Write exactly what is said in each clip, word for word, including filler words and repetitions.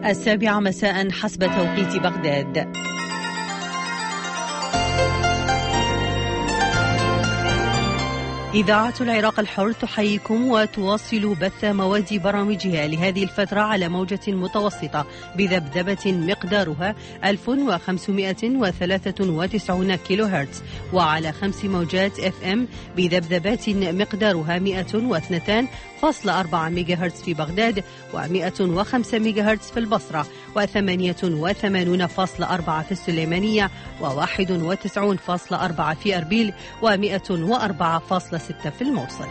السابعة مساء حسب توقيت بغداد. إذاعة العراق الحر تحييكم وتواصل بث مواد برامجها لهذه الفترة على موجة متوسطة بذبذبة مقدارها ألف وخمسمائة وثلاثة وتسعين كيلو هرتز، وعلى خمس موجات اف ام بذبذبات مقدارها مئة واثنين فاصلة أربعة ميجا هرتز في بغداد، ومئة وخمسة ميجا هرتز في البصرة، وثمانية وثمانين فاصلة أربعة في السليمانية، وواحد وتسعين فاصلة أربعة في أربيل، ومئة وأربعة فاصلة ستة في الموصل.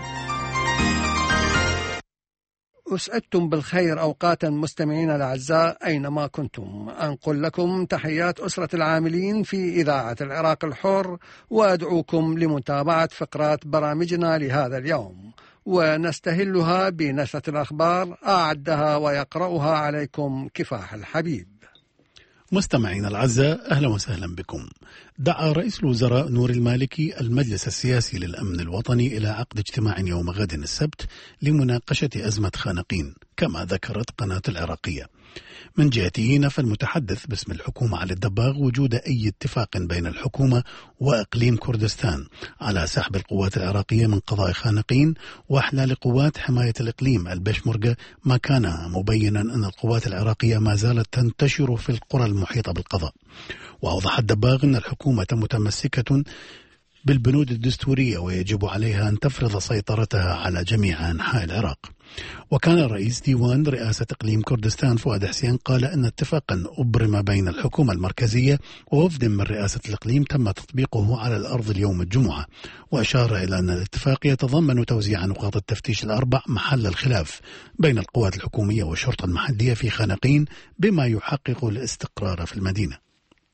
أسعدتم بالخير أوقاتا مستمعين الأعزاء أينما كنتم. أنقل لكم تحيات أسرة العاملين في إذاعة العراق الحر، وأدعوكم لمتابعة فقرات برامجنا لهذا اليوم، ونستهلها بنشرة الأخبار أعدها ويقرأها عليكم كفاح الحبيب. مستمعين الأعزاء، أهلا وسهلا بكم. دعا رئيس الوزراء نور المالكي المجلس السياسي للأمن الوطني إلى عقد اجتماع يوم غد السبت لمناقشة أزمة خانقين، كما ذكرت قناة العراقية. من جهته نفى المتحدث باسم الحكومة علي الدباغ وجود أي اتفاق بين الحكومة وإقليم كردستان على سحب القوات العراقية من قضاء خانقين وإحلال قوات حماية الإقليم البشمركة مكانها، مبينا أن القوات العراقية ما زالت تنتشر في القرى المحيطة بالقضاء. وأوضح الدباغ أن الحكومة متمسكة بالبنود الدستورية ويجب عليها أن تفرض سيطرتها على جميع أنحاء العراق. وكان رئيس ديوان رئاسة إقليم كردستان فؤاد حسين قال أن اتفاقا أبرم بين الحكومة المركزية ووفد من رئاسة الإقليم تم تطبيقه على الأرض اليوم الجمعة، وأشار إلى أن الاتفاق يتضمن توزيع نقاط التفتيش الأربع محل الخلاف بين القوات الحكومية والشرطة المحلية في خانقين، بما يحقق الاستقرار في المدينة.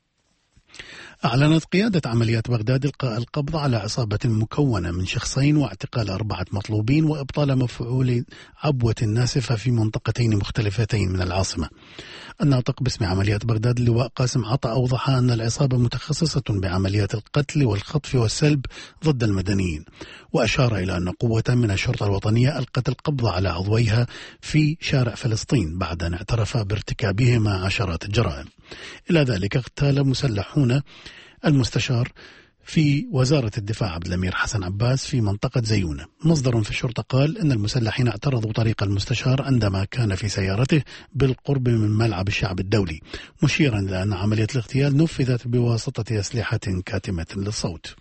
أعلنت قيادة عمليات بغداد إلقاء القبض على عصابة مكونة من شخصين واعتقال أربعة مطلوبين وإبطال مفعول عبوة ناسفة في منطقتين مختلفتين من العاصمة. الناطق باسم عمليات بغداد اللواء قاسم عطا أوضح أن العصابة متخصصة بعمليات القتل والخطف والسلب ضد المدنيين، وأشار إلى أن قوة من الشرطة الوطنية ألقت القبض على عضويها في شارع فلسطين بعد أن اعترف بارتكابهما عشرات الجرائم. إلى ذلك اغتال مسلحون المستشار في وزارة الدفاع عبد الأمير حسن عباس في منطقة زيونة. مصدر في الشرطة قال إن المسلحين اعترضوا طريق المستشار عندما كان في سيارته بالقرب من ملعب الشعب الدولي، مشيرا إلى أن عملية الاغتيال نفذت بواسطة أسلحة كاتمة للصوت.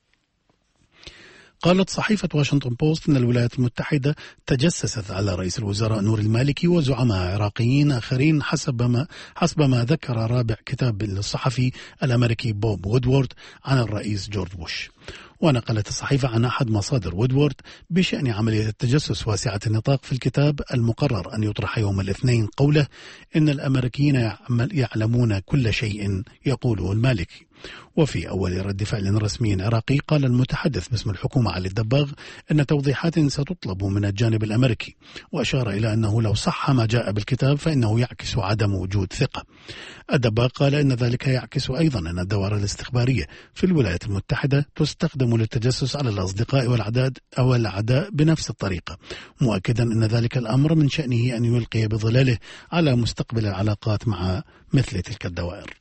قالت صحيفة واشنطن بوست أن الولايات المتحدة تجسست على رئيس الوزراء نور المالكي وزعماء عراقيين آخرين حسب ما, حسب ما ذكر رابع كتاب للصحفي الأمريكي بوب وودورد عن الرئيس جورج بوش. ونقلت الصحيفة عن أحد مصادر وودورد بشأن عملية التجسس واسعة النطاق في الكتاب المقرر أن يطرح يوم الاثنين قوله إن الأمريكيين يعلمون كل شيء يقوله المالكي. وفي أول رد فعل رسمي عراقي قال المتحدث باسم الحكومة علي الدباغ أن توضيحات ستطلب من الجانب الأمريكي، وأشار إلى أنه لو صح ما جاء بالكتاب فإنه يعكس عدم وجود ثقة. الدباغ قال أن ذلك يعكس أيضا أن الدوائر الاستخبارية في الولايات المتحدة تستخدم للتجسس على الأصدقاء والعداد أو الأعداء بنفس الطريقة، مؤكدا أن ذلك الأمر من شأنه أن يلقي بظلاله على مستقبل العلاقات مع مثل تلك الدوائر.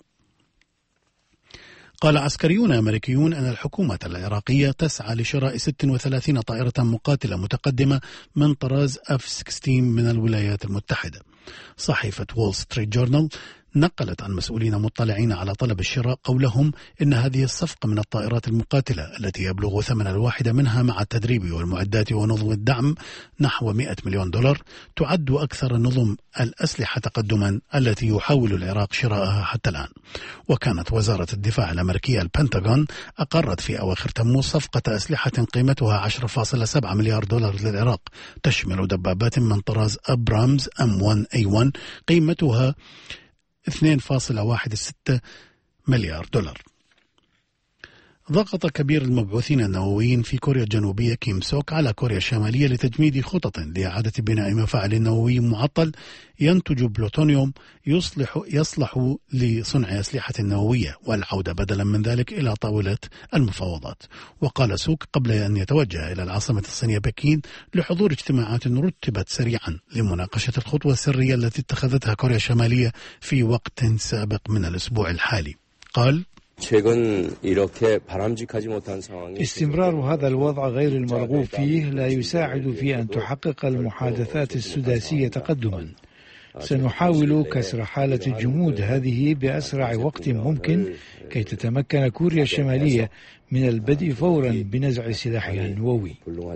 قال عسكريون أمريكيون أن الحكومة العراقية تسعى لشراء ستة وثلاثين طائرة مقاتلة متقدمة من طراز إف ستة عشر من الولايات المتحدة. صحيفة وول ستريت جورنال نقلت عن مسؤولين مطلعين على طلب الشراء قولهم إن هذه الصفقة من الطائرات المقاتلة التي يبلغ ثمن الواحدة منها مع التدريب والمعدات ونظم الدعم نحو مئة مليون دولار تعد أكثر نظم الأسلحة تقدما التي يحاول العراق شراءها حتى الآن. وكانت وزارة الدفاع الأمريكية البنتاغون أقرت في أواخر تموز صفقة أسلحة قيمتها عشرة فاصلة سبعة مليار دولار للعراق، تشمل دبابات من طراز أبرامز أم واحد إيه واحد قيمتها اثنين فاصلة ستة واحد مليار دولار. ضغط كبير المبعوثين النوويين في كوريا الجنوبية كيم سوك على كوريا الشمالية لتجميد خطط لإعادة بناء مفاعل نووي معطل ينتج بلوتونيوم يصلح يصلح لصنع أسلحة نووية، والعودة بدلا من ذلك إلى طاولة المفاوضات. وقال سوك قبل أن يتوجه إلى العاصمة الصينية بكين لحضور اجتماعات رتبت سريعا لمناقشة الخطوة السرية التي اتخذتها كوريا الشمالية في وقت سابق من الأسبوع الحالي. قال: استمرار هذا الوضع غير المرغوب فيه لا يساعد في أن تحقق المحادثات السداسية تقدما. سنحاول كسر حالة الجمود هذه بأسرع وقت ممكن كي تتمكن كوريا الشمالية من البدء فورا بنزع سلاحها النووي.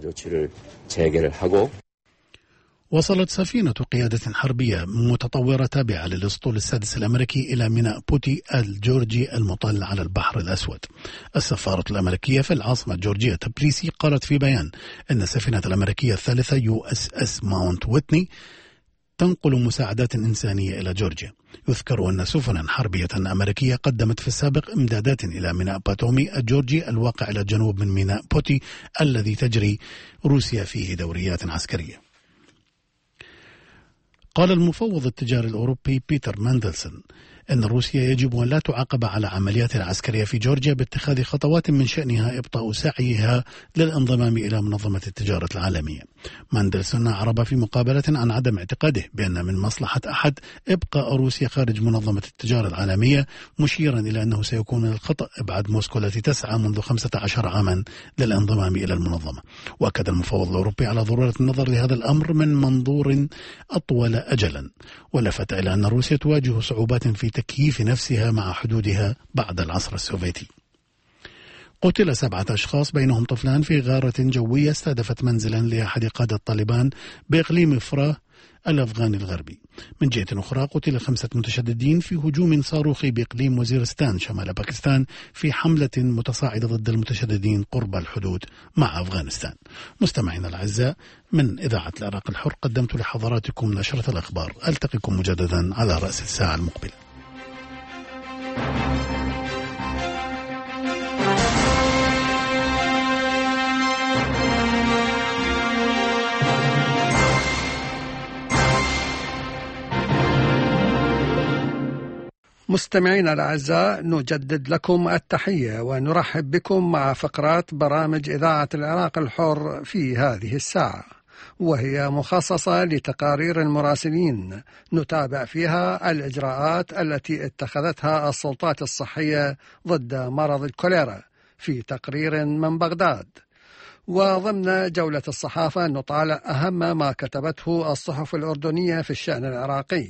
وصلت سفينة قيادة حربية متطورة تابعة للأسطول السادس الأمريكي إلى ميناء بوتي الجورجي المطل على البحر الأسود. السفارة الأمريكية في العاصمة الجورجية تبليسي قالت في بيان أن السفينة الأمريكية الثالثة يو اس اس ماونت ويتني تنقل مساعدات إنسانية إلى جورجيا. يذكر أن سفنا حربية أمريكية قدمت في السابق إمدادات إلى ميناء باتومي الجورجي الواقع إلى الجنوب من ميناء بوتي الذي تجري روسيا فيه دوريات عسكرية. قال المفوض التجاري الأوروبي بيتر ماندلسون أن روسيا يجب أن لا تعاقب على عملياتها العسكرية في جورجيا باتخاذ خطوات من شأنها إبطاء سعيها للانضمام إلى منظمة التجارة العالمية. ماندلسون أعرب في مقابلة عن عدم اعتقاده بأن من مصلحة أحد إبقاء روسيا خارج منظمة التجارة العالمية، مشيرا إلى أنه سيكون من الخطأ إبعاد موسكو التي تسعى منذ خمسة عشر عاما للانضمام إلى المنظمة. وأكد المفوض الأوروبي على ضرورة النظر لهذا الأمر من منظور أطول أجلا، ولفت إلى أن روسيا تواجه صعوبات في تكييف نفسها مع حدودها بعد العصر السوفيتي. قتل سبعة أشخاص بينهم طفلان في غارة جوية استهدفت منزلا لأحد قادة طالبان بإقليم فراه الأفغاني الغربي. من جهة أخرى قتل خمسة متشددين في هجوم صاروخي بإقليم وزيرستان شمال باكستان في حملة متصاعدة ضد المتشددين قرب الحدود مع أفغانستان. مستمعينا الأعزاء، من إذاعة العراق الحر قدمت لحضراتكم نشرة الأخبار. ألتقيكم مجددا على رأس الساعة المقبلة. مستمعينا الأعزاء، نجدد لكم التحية ونرحب بكم مع فقرات برامج إذاعة العراق الحر في هذه الساعة، وهي مخصصة لتقارير المراسلين نتابع فيها الإجراءات التي اتخذتها السلطات الصحية ضد مرض الكوليرا في تقرير من بغداد. وضمن جولة الصحافة نطالع أهم ما كتبته الصحف الأردنية في الشأن العراقي،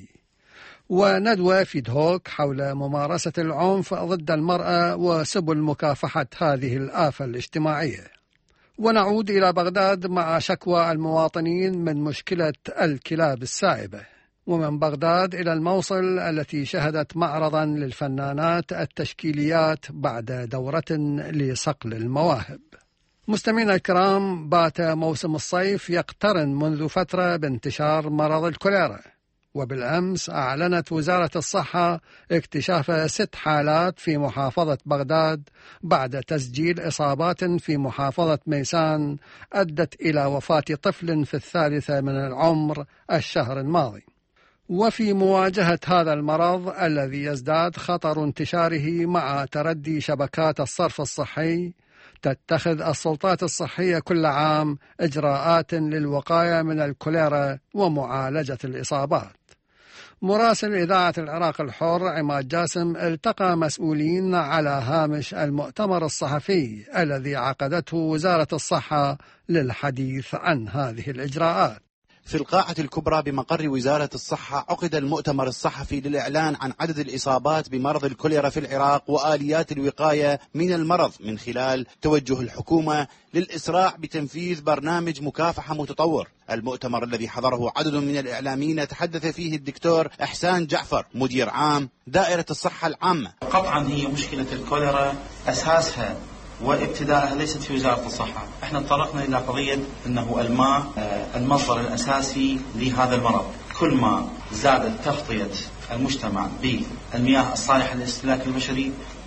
وندوة في دهوك حول ممارسة العنف ضد المرأة وسبل مكافحة هذه الآفة الاجتماعية. ونعود إلى بغداد مع شكوى المواطنين من مشكلة الكلاب السائبة. ومن بغداد إلى الموصل التي شهدت معرضا للفنانات التشكيليات بعد دورة لصقل المواهب. مستمعينا الكرام، بات موسم الصيف يقترن منذ فترة بانتشار مرض الكوليرا، وبالأمس أعلنت وزارة الصحة اكتشاف ست حالات في محافظة بغداد بعد تسجيل إصابات في محافظة ميسان أدت إلى وفاة طفل في الثالثة من العمر الشهر الماضي. وفي مواجهة هذا المرض الذي يزداد خطر انتشاره مع تردي شبكات الصرف الصحي، تتخذ السلطات الصحية كل عام إجراءات للوقاية من الكوليرا ومعالجة الإصابات. مراسل إذاعة العراق الحر عماد جاسم التقى مسؤولين على هامش المؤتمر الصحفي الذي عقدته وزارة الصحة للحديث عن هذه الإجراءات. في القاعة الكبرى بمقر وزارة الصحة عقد المؤتمر الصحفي للإعلان عن عدد الإصابات بمرض الكوليرا في العراق وآليات الوقاية من المرض من خلال توجه الحكومة للإسراع بتنفيذ برنامج مكافحة متطور. المؤتمر الذي حضره عدد من الإعلاميين تحدث فيه الدكتور إحسان جعفر مدير عام دائرة الصحة العامة. قطعا هي مشكلة الكوليرا أساسها وابتداءها ليست في وزارة الصحة. احنا تطرقنا إلى قضية أنه الماء المصدر الأساسي لهذا المرض. كل ما زادت تغطية المجتمع بالمياه الصالحة للاستهلاك البشري،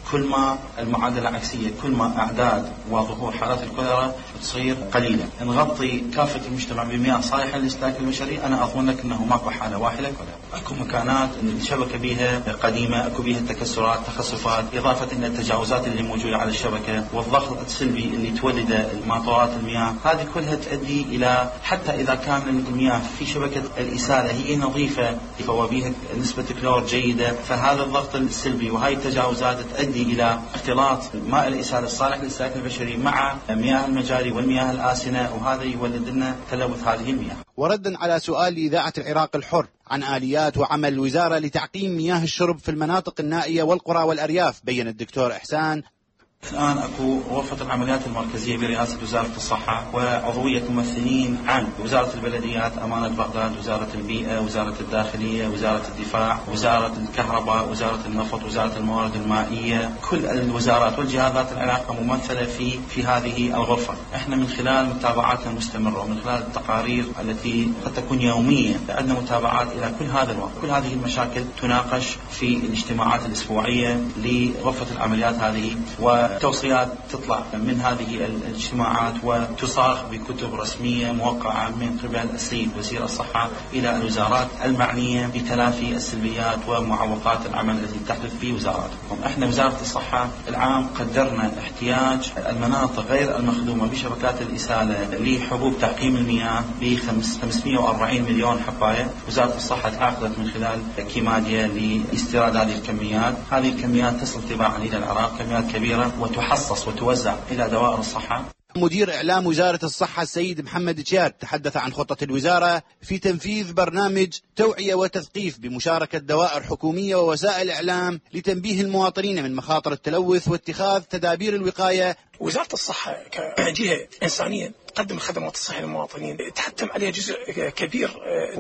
كل ما المعادلة عكسية، كل ما أعداد وظهور حالات الكوليرا تصير قليلة. نغطي كافة المجتمع بمياه صالحة للاستهلاك البشري، أنا أظن لك أنه ماكو حالة واحدة كوليرا. أكو مكانات الشبكة بيها قديمة، أكو بيها تكسرات، تخصفات، إضافة إلى التجاوزات اللي موجودة على الشبكة والضغط السلبي اللي تولده ماطورات المياه. هذه كلها تؤدي إلى، حتى إذا كان المياه في شبكة الإسالة هي نظيفة وبيها نسبة كلور جيدة، فهذا الضغط السلبي وهاي التجاوزات تؤدي إلى اختلاط ماء الإسالة الصالح للاستهلاك البشري مع مياه المجاري والمياه الآسنة، وهذا يولد لنا تلوث هذه المياه. وردا على سؤال إذاعة العراق الحر عن آليات وعمل الوزارة لتعقيم مياه الشرب في المناطق النائية والقرى والأرياف، بين الدكتور إحسان: الآن أكو غرفة العمليات المركزية برئاسة وزارة الصحة وعضوية ممثلين عن وزارة البلديات، أمانة بغداد، وزارة البيئة، وزارة الداخلية، وزارة الدفاع، وزارة الكهرباء، وزارة النفط، وزارة الموارد المائية. كل الوزارات والجهات العلاقة ممثلة في في هذه الغرفة. احنا من خلال متابعاتنا المستمرة ومن خلال التقارير التي قد تكون يومية عندنا متابعات إلى كل هذا الوقت. كل هذه المشاكل تناقش في الاجتماعات الأسبوعية لغرفة العمليات هذه، و توصيات تطلع من هذه الاجتماعات وتصاغ بكتب رسمية موقعة من قبل السيد وزير الصحة إلى الوزارات المعنية بتلافي السلبيات ومعوقات العمل التي تحدث في وزاراتكم. احنا وزارة الصحة العام قدرنا احتياج المناطق غير المخدومة بشبكات الإسالة لحبوب تعقيم المياه ب خمسمئة وأربعين مليون حباية. وزارة الصحة تعاقدت من خلال كيماديا لاستيراد هذه الكميات. هذه الكميات تصل تباعا إلى العراق، كميات كبيرة، وتحصص وتوزع إلى دوائر الصحة. مدير إعلام وزارة الصحة السيد محمد تشيار تحدث عن خطة الوزارة في تنفيذ برنامج توعية وتثقيف بمشاركة دوائر حكومية ووسائل إعلام لتنبيه المواطنين من مخاطر التلوث واتخاذ تدابير الوقاية. وزارة الصحة كجهة إنسانية تقدم الخدمات الصحية للمواطنين، تحتم عليها جزء كبير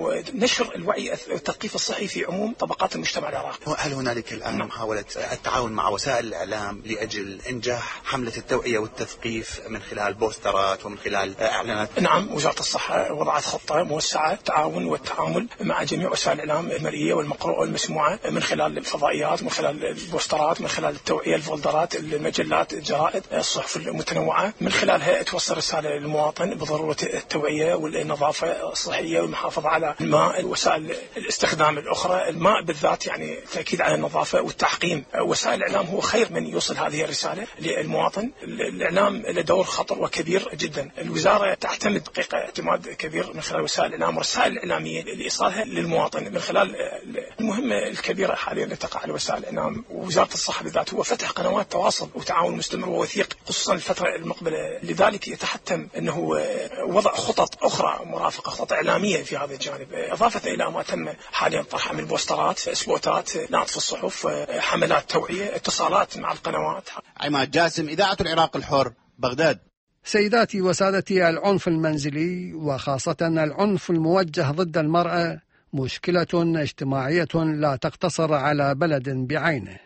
ونشر الوعي والتثقيف الصحي في عموم طبقات المجتمع العراقي. هل هنالك الآن محاولة التعاون مع وسائل الإعلام لأجل إنجاح حملة التوعية والتثقيف من خلال بوسترات ومن خلال إعلانات؟ نعم، وزارة الصحة وضعت خطة موسعة التعاون والتعامل مع جميع وسائل الإعلام المرئية والمقروءة والمسموعة من خلال الفضائيات، من خلال البوسترات، من خلال التوعية، الفولدرات، المجلات، الجرائد، الصحف المتنوعة. من خلالها توصل رسالة للمواطن بضرورة التوعية والنظافة الصحية والمحافظة على الماء، وسائل الاستخدام الأخرى، الماء بالذات يعني التأكيد على النظافة والتعقيم. وسائل الإعلام هو خير من يوصل هذه الرسالة للمواطن. الإعلام له دور خطر وكبير جدا. الوزارة تعتمد حقيقة اعتماد كبير من خلال وسائل الإعلام والرسائل الإعلامية لإيصالها للمواطن من خلال المهمة الكبيرة حاليا اللي تقع على وسائل الإعلام. ووزارة الصحة بالذات هو فتح قنوات تواصل وتعاون مستمر ووثيق خصوصا الفترة المقبلة، لذلك يتحتم أنه وضع خطط أخرى مرافقة، خطط إعلامية في هذا الجانب، إضافة إلى ما تم حاليا طرحها من بوسترات، سبوتات، نعت في الصحف، حملات توعية، اتصالات مع القنوات. عماد جاسم، إذاعة العراق الحر، بغداد. سيداتي وسادتي، العنف المنزلي وخاصة العنف الموجه ضد المرأة مشكلة اجتماعية لا تقتصر على بلد بعينه،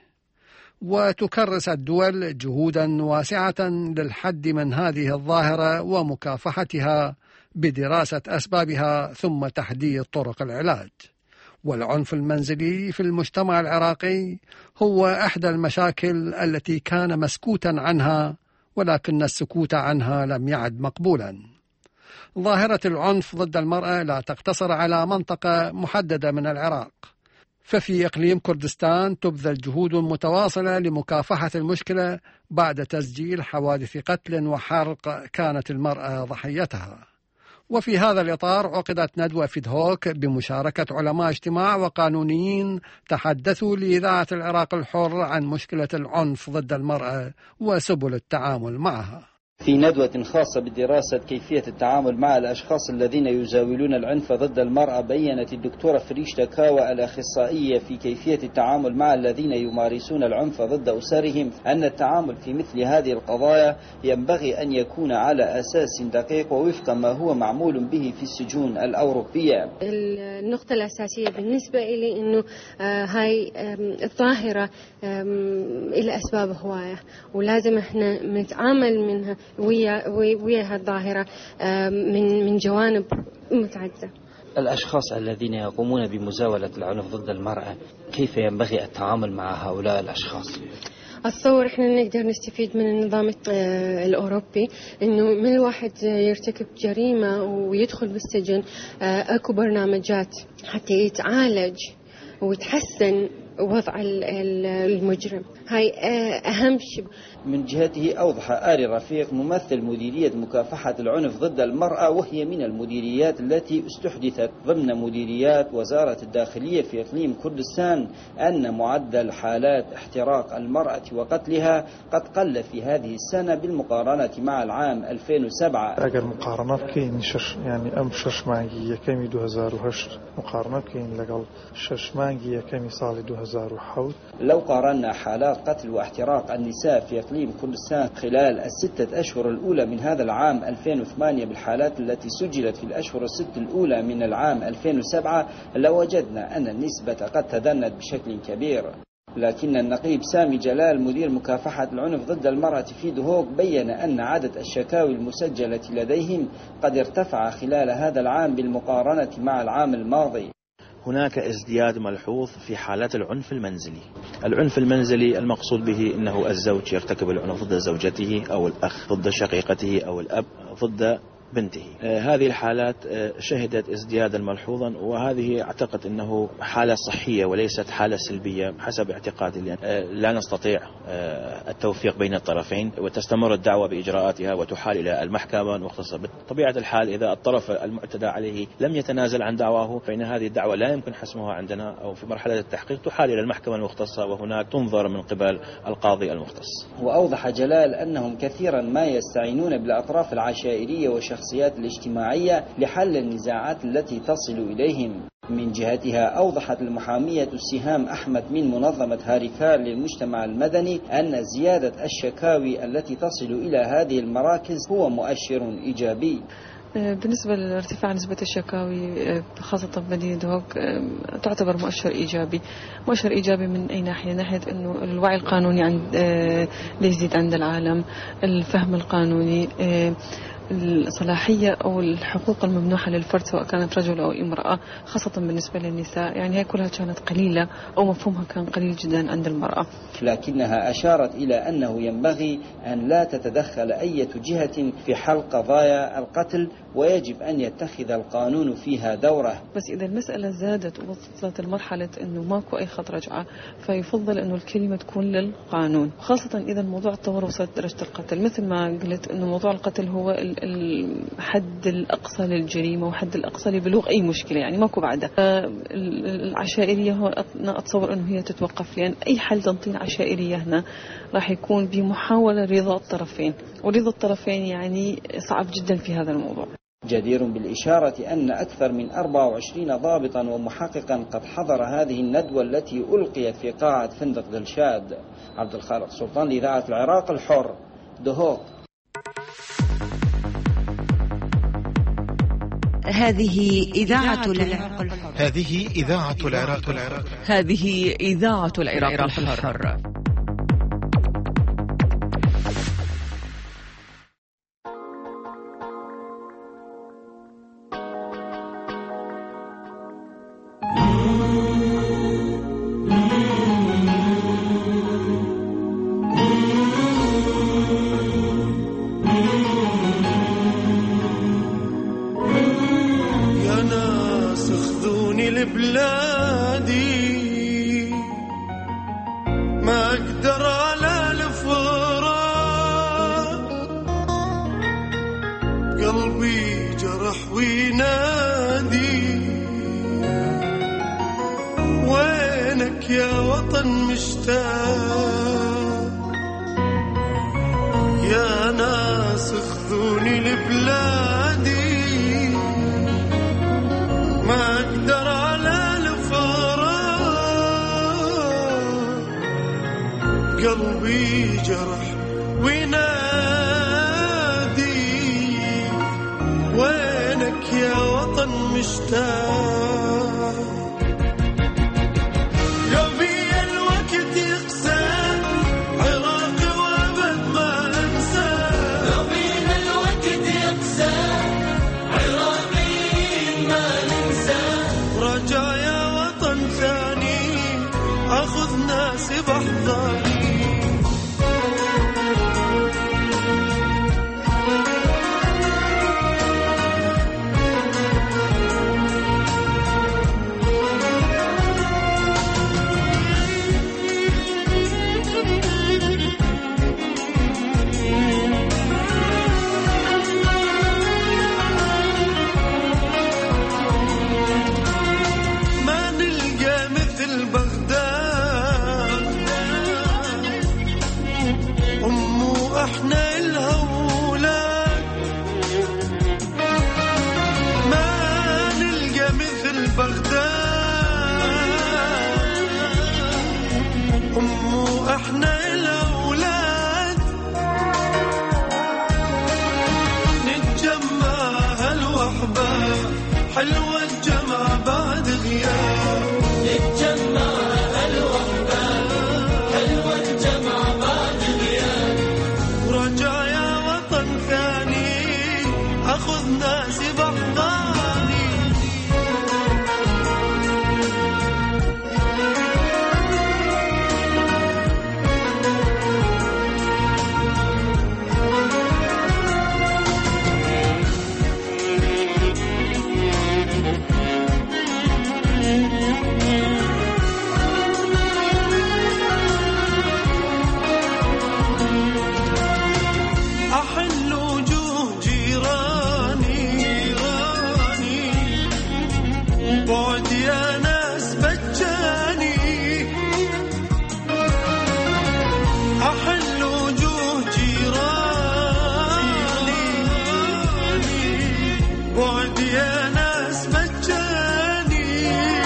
وتكرس الدول جهودا واسعة للحد من هذه الظاهرة ومكافحتها بدراسة أسبابها ثم تحديد طرق العلاج. والعنف المنزلي في المجتمع العراقي هو إحدى المشاكل التي كان مسكوتا عنها، ولكن السكوت عنها لم يعد مقبولا. ظاهرة العنف ضد المرأة لا تقتصر على منطقة محددة من العراق، ففي إقليم كردستان تبذل جهود متواصلة لمكافحة المشكلة بعد تسجيل حوادث قتل وحرق كانت المرأة ضحيتها. وفي هذا الإطار عقدت ندوة فيدهوك بمشاركة علماء اجتماع وقانونيين تحدثوا لإذاعة العراق الحر عن مشكلة العنف ضد المرأة وسبل التعامل معها. في ندوة خاصة بدراسة كيفية التعامل مع الأشخاص الذين يزاولون العنف ضد المرأة، بيّنت الدكتورة فريشتا كاوا الأخصائية في كيفية التعامل مع الذين يمارسون العنف ضد أسرهم أن التعامل في مثل هذه القضايا ينبغي أن يكون على أساس دقيق ووفق ما هو معمول به في السجون الأوروبية. النقطة الأساسية بالنسبة إلي أنه هاي الظاهرة إلى أسباب هواية، ولازم إحنا نتعامل منها ويا ويا هالظاهرة من من جوانب متعددة. الأشخاص الذين يقومون بمزاولة العنف ضد المرأة، كيف ينبغي التعامل مع هؤلاء الأشخاص؟ أتصور إحنا نقدر نستفيد من النظام الأوروبي، إنه من الواحد يرتكب جريمة ويدخل بالسجن أكو برنامجات حتى يتعالج ويتحسن وضع المجرم. هاي أهم شيء. من جهته أوضح آل رفيق ممثل مديرية مكافحة العنف ضد المرأة، وهي من المديريات التي استحدثت ضمن مديريات وزارة الداخلية في إقليم كردستان، أن معدل حالات احتراق المرأة وقتلها قد قل في هذه السنة بالمقارنة مع العام ألفين وسبعة. أجر مقارنة كين شش يعني أم شش مانجية كمي دو هزار وهشت مقارنة كين لقل شش مانجية كمي صال دو هزار وحوت. لو قارنا حالات قتل واحتراق النساء في إقليم كردستان خلال الستة أشهر الأولى من هذا العام ألفين وثمانية بالحالات التي سجلت في الأشهر الست الأولى من العام ألفين وسبعة، لوجدنا أن النسبة قد تدنت بشكل كبير. لكن النقيب سامي جلال مدير مكافحة العنف ضد المرأة في دهوك بيّن أن عدد الشكاوي المسجلة لديهم قد ارتفع خلال هذا العام بالمقارنة مع العام الماضي. هناك ازدياد ملحوظ في حالات العنف المنزلي. العنف المنزلي المقصود به أنه الزوج يرتكب العنف ضد زوجته أو الأخ ضد شقيقته أو الأب ضد بنته. آه هذه الحالات آه شهدت ازديادا ملحوظا، وهذه أعتقد أنه حالة صحية وليست حالة سلبية حسب اعتقادي. آه لا نستطيع آه التوفيق بين الطرفين، وتستمر الدعوة بإجراءاتها وتحال إلى المحكمة وخصوصا. بطبيعة الحال إذا الطرف المعتدى عليه لم يتنازل عن دعواه فإن هذه الدعوة لا يمكن حسمها عندنا، أو في مرحلة التحقيق تحال إلى المحكمة المختصة وهناك تنظر من قبل القاضي المختص. وأوضح جلال أنهم كثيرا ما يستعينون بالأطراف العشائرية وشخصيات الشخصيات الاجتماعية لحل النزاعات التي تصل إليهم. من جهتها أوضحت المحامية السهام أحمد من منظمة هاريكار للمجتمع المدني أن زيادة الشكاوي التي تصل إلى هذه المراكز هو مؤشر إيجابي. بالنسبة لارتفاع نسبة الشكاوي خاصة بمدينة دهوك تعتبر مؤشر إيجابي. مؤشر إيجابي من أي ناحية؟ ناحية أنه الوعي القانوني عند يزيد عند العالم، الفهم القانوني، الصلاحية أو الحقوق الممنوحة للفرد سواء كانت رجل أو امرأة، خاصة بالنسبة للنساء، يعني هي كلها كانت قليلة أو مفهومها كان قليل جدا عند المرأة. لكنها أشارت إلى أنه ينبغي أن لا تتدخل أي جهة في حل قضايا القتل، ويجب أن يتخذ القانون فيها دوره. بس إذا المسألة زادت ووصلت لمرحلة أنه ماكو أي خط رجعة، فيفضل أنه الكلمة تكون للقانون، خاصة إذا الموضوع تطور وصلت درجة القتل. مثل ما قلت أنه موضوع القتل هو الحد الأقصى للجريمة وحد الأقصى لبلوغ أي مشكلة، يعني ماكو بعده. العشائرية هو أنا أتصور أنه هي تتوقف، لأن أي حل تنظيم عشائرية هنا راح يكون بمحاولة رضا الطرفين، ورضا الطرفين يعني صعب جدا في هذا الموضوع. جدير بالإشارة أن أكثر من أربعة وعشرين ضابطا ومحققا قد حضر هذه الندوة التي ألقيت في قاعة فندق دلشاد. عبد الخالق سلطان لإذاعة العراق الحر، دهوك. هذه إذاعة العراق الحر. هذه إذاعة العراق الحر. هذه إذاعة العراق الحر. بلادي ما أقدر على الفراق، قلبي جرح وينادي وينك يا وطن مشتاق، يا ناس اخذوني لبلادي ما أقدر على قلبي جرح وينادي وينك يا وطن مشتاق، يومي الوقت يقسى عراقي وابد ما انسى، يومي الوقت يقسى عراقي ما ننسى، رجع يا وطن ثاني اخذ ناسي بحضاني. حلوة الجمع بعد غياب نتجمع هالوحدة حلوة الجمع بعد غياب ورجع يا وطن ثاني أخذ ناسي بحضاني أحل وجوه جيراني بعد يا ناس بجاني أحل وجوه جيراني بعد يا ناس بجاني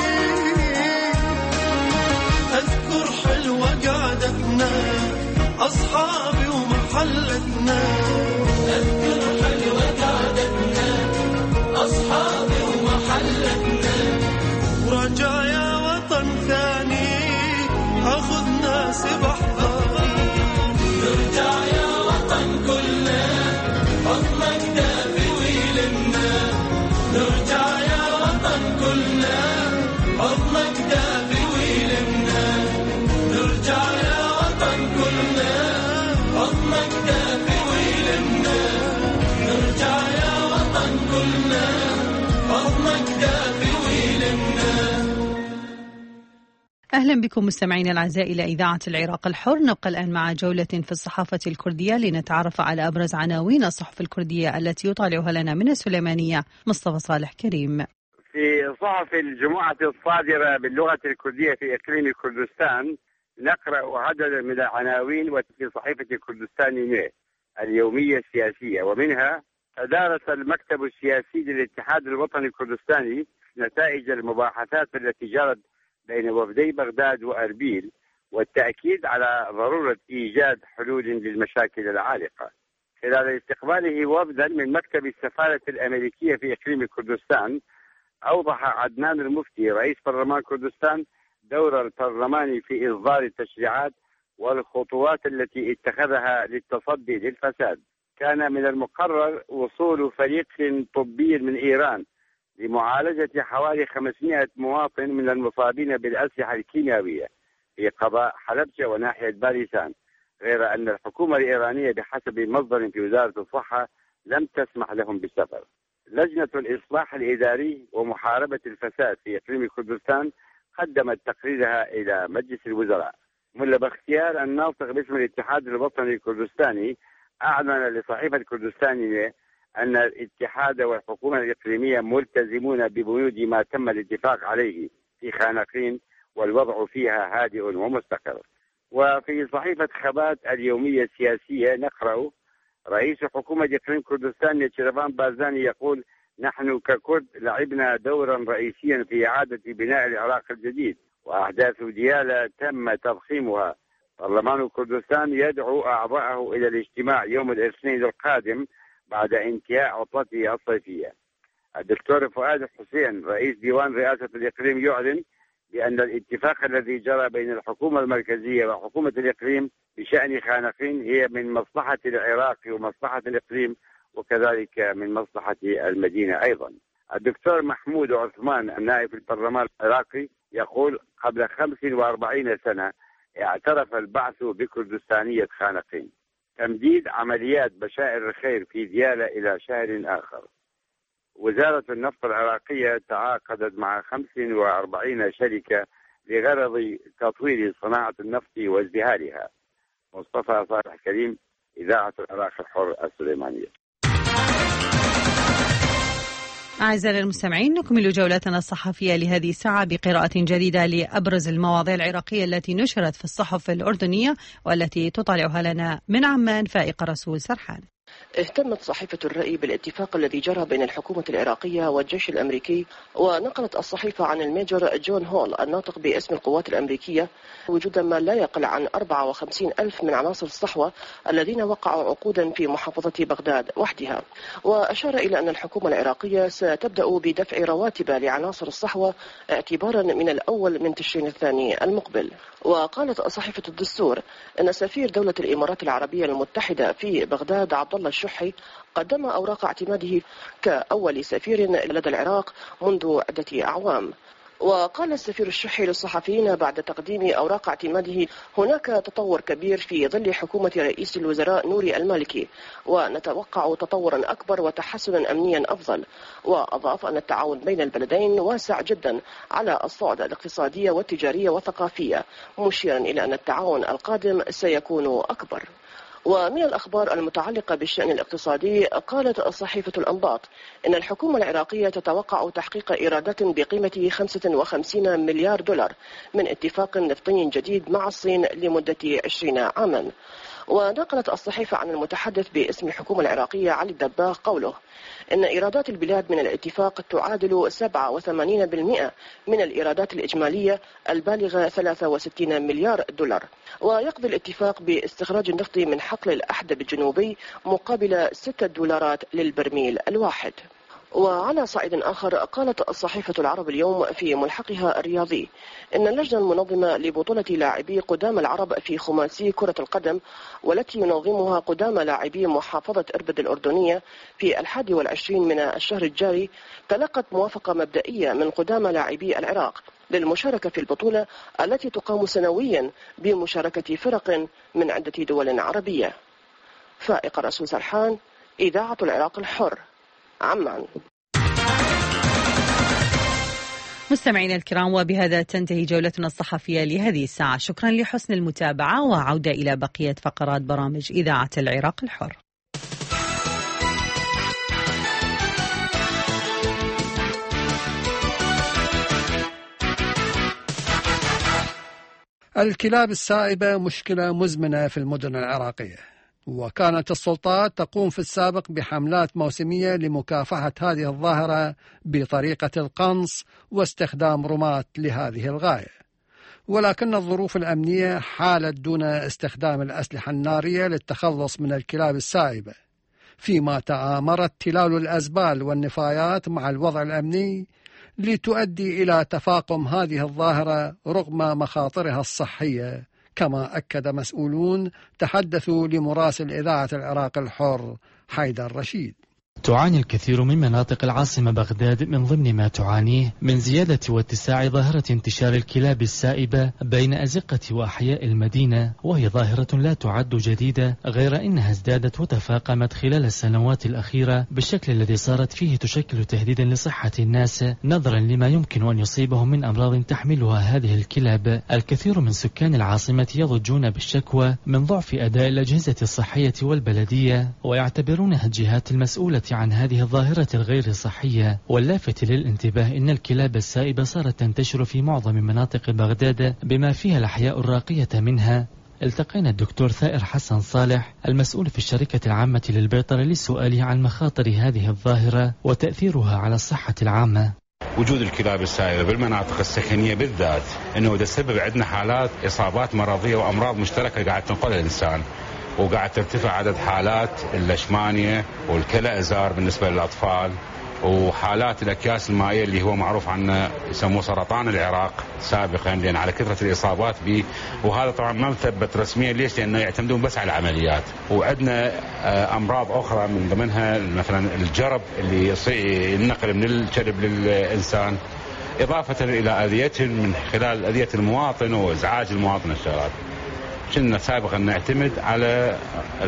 أذكر حلوة قعدتنا أصحابي ومحلتنا أذكر حلوة قعدتنا أصحابي ومحلتنا ورجع يا وطن ثاني أخذ ناسي بحضاني نرجع يا وطن كلنا حضنك دافي ويلمنا نرجع يا وطن كلنا حضنك دافي ويلمنا نرجع يا وطن كلنا حضنك دافي ويلمنا نرجع يا وطن كلنا حضنك دافي ويلمنا. أهلا بكم مستمعينا الأعزاء إلى إذاعة العراق الحر. نبقى الآن مع جولة في الصحافة الكردية لنتعرف على أبرز عناوين الصحف الكردية التي يطالعها لنا من السليمانية مصطفى صالح كريم. في صحف الجمعة الصادرة باللغة الكردية في إقليم كردستان نقرأ عددا من العناوين وفي صحيفة كردستان اليومية السياسية، ومنها: تدارس المكتب السياسي للاتحاد الوطني الكردستاني نتائج المباحثات التي جرت بين وفدي بغداد وأربيل والتأكيد على ضرورة إيجاد حلول للمشاكل العالقة. خلال استقباله وفدا من مكتب السفارة الأمريكية في إقليم كردستان، أوضح عدنان المفتي رئيس برلمان كردستان دور البرلمان في إصدار التشريعات والخطوات التي اتخذها للتصدي للفساد. كان من المقرر وصول فريق طبي من إيران لمعالجة حوالي خمسمائة مواطن من المصابين بالأسلحة الكيميائية في قضاء حلبجة وناحية باريسان، غير أن الحكومة الإيرانية بحسب مصدر في وزارة الصحة لم تسمح لهم بالسفر. لجنة الإصلاح الإداري ومحاربة الفساد في إقليم كردستان قدمت تقريرها إلى مجلس الوزراء. ملا باختيار الناطق باسم الاتحاد الوطني الكردستاني أعلن لصحيفة كردستان أن الاتحاد والحكومة الإقليمية ملتزمون ببنود ما تم الاتفاق عليه في خانقين والوضع فيها هادئ ومستقر. وفي صحيفة خبات اليومية السياسية نقرأ: رئيس حكومة إقليم كردستان نيتشيرفان بارزاني يقول: نحن ككرد لعبنا دورا رئيسيا في إعادة بناء العراق الجديد، وأحداث ديالى تم تضخيمها. برلمان كردستان يدعو أعضاءه إلى الاجتماع يوم الاثنين القادم بعد انتهاء عطلته الصيفية. الدكتور فؤاد حسين رئيس ديوان رئاسة الإقليم يعلن بأن الاتفاق الذي جرى بين الحكومة المركزية وحكومة الإقليم بشأن خانقين هي من مصلحة العراق ومصلحة الإقليم، وكذلك من مصلحة المدينة أيضا. الدكتور محمود عثمان النائب في البرلمان العراقي يقول: قبل خمس وأربعين سنة اعترف البعث بكردستانية خانقين. تمديد عمليات بشائر الخير في ديالى إلى شهر آخر. وزارة النفط العراقية تعاقدت مع خمس وأربعين شركة لغرض تطوير صناعة النفط وازدهارها. مصطفى صالح كريم، إذاعة العراق الحر السليمانية. أعزائي المستمعين، نكمل جولتنا الصحفية لهذه الساعة بقراءة جديدة لأبرز المواضيع العراقية التي نشرت في الصحف الأردنية والتي تطالعها لنا من عمان فائقة رسول سرحان. اهتمت صحيفة الرأي بالاتفاق الذي جرى بين الحكومة العراقية والجيش الأمريكي، ونقلت الصحيفة عن الميجر جون هول الناطق باسم القوات الأمريكية وجود ما لا يقل عن أربعة وخمسين ألف من عناصر الصحوة الذين وقعوا عقودا في محافظة بغداد وحدها. وأشار إلى أن الحكومة العراقية ستبدأ بدفع رواتب لعناصر الصحوة اعتبارا من الأول من تشرين الثاني المقبل. وقالت صحيفة الدستور أن سفير دولة الإمارات العربية المتحدة في بغداد عبد الله الشحي قدم أوراق اعتماده كأول سفير لدى العراق منذ عدة أعوام. وقال السفير الشحي للصحفيين بعد تقديم أوراق اعتماده: هناك تطور كبير في ظل حكومة رئيس الوزراء نوري المالكي، ونتوقع تطورا أكبر وتحسنا أمنيا أفضل. وأضاف أن التعاون بين البلدين واسع جدا على الصعد الاقتصادي والتجاري والثقافية، مشيرا إلى أن التعاون القادم سيكون أكبر. ومن الأخبار المتعلقة بالشأن الاقتصادي، قالت صحيفة الأنباط إن الحكومة العراقية تتوقع تحقيق إيرادات بقيمة خمسة وخمسين مليار دولار من اتفاق نفطي جديد مع الصين لمدة عشرين عاما. ونقلت الصحيفة عن المتحدث باسم الحكومة العراقية علي الدباغ قوله إن إيرادات البلاد من الاتفاق تعادل سبعة وثمانين بالمئة من الإيرادات الإجمالية البالغة ثلاثة وستين مليار دولار. ويقضي الاتفاق باستخراج النفط من حقل الأحدب الجنوبي مقابل ستة دولارات للبرميل الواحد. وعلى صعيد آخر، قالت صحيفة العرب اليوم في ملحقها الرياضي إن اللجنة المنظمة لبطولة لاعبي قدام العرب في خماسي كرة القدم، والتي ينظمها قدام لاعبي محافظة إربد الأردنية في الحادي والعشرين من الشهر الجاري، تلقت موافقة مبدئية من قدام لاعبي العراق للمشاركة في البطولة التي تقام سنويا بمشاركة فرق من عدة دول عربية. فائق رسول سرحان، إذاعة العراق الحر، عمان. مستمعينا الكرام، وبهذا تنتهي جولتنا الصحفية لهذه الساعة. شكرا لحسن المتابعة، وعودة إلى بقية فقرات برامج إذاعة العراق الحر. الكلاب السائبة مشكلة مزمنة في المدن العراقية، وكانت السلطات تقوم في السابق بحملات موسمية لمكافحة هذه الظاهرة بطريقة القنص واستخدام رماة لهذه الغاية، ولكن الظروف الأمنية حالت دون استخدام الأسلحة النارية للتخلص من الكلاب السائبة، فيما تآمرت تلال الأزبال والنفايات مع الوضع الأمني لتؤدي إلى تفاقم هذه الظاهرة رغم مخاطرها الصحية، كما أكد مسؤولون تحدثوا لمراسل إذاعة العراق الحر حيدر رشيد. تعاني الكثير من مناطق العاصمة بغداد من ضمن ما تعانيه من زيادة واتساع ظاهرة انتشار الكلاب السائبة بين أزقة وأحياء المدينة، وهي ظاهرة لا تعد جديدة، غير أنها ازدادت وتفاقمت خلال السنوات الأخيرة بالشكل الذي صارت فيه تشكل تهديدا لصحة الناس نظرا لما يمكن أن يصيبهم من أمراض تحملها هذه الكلاب. الكثير من سكان العاصمة يضجون بالشكوى من ضعف أداء الأجهزة الصحية والبلدية، ويعتبرونها الجهات المسؤولة عن هذه الظاهرة الغير صحية. واللافت للانتباه إن الكلاب السائبة صارت تنتشر في معظم مناطق بغداد بما فيها الأحياء الراقية منها. التقينا الدكتور ثائر حسن صالح المسؤول في الشركة العامة للبيطرة لسؤاله عن مخاطر هذه الظاهرة وتأثيرها على الصحة العامة. وجود الكلاب السائبة بالمناطق السكنية بالذات أنه يسبب عندنا حالات إصابات مرضية وأمراض مشتركة قاعد تنقلها الإنسان، وقاعد ترتفع عدد حالات اللشمانية والكلى إزار بالنسبة للأطفال، وحالات الأكياس المائية اللي هو معروف عنه يسموه سرطان العراق سابقا، لأن على كثرة الإصابات به. وهذا طبعا ما مثبت رسميا، ليش؟ لأنه يعتمدون بس على العمليات. وعندنا أمراض أخرى من ضمنها مثلا الجرب اللي ينقل من الكلب للإنسان، إضافة إلى أذيتهم من خلال أذية المواطن وإزعاج المواطن. الشغلات كنا سابقا نعتمد على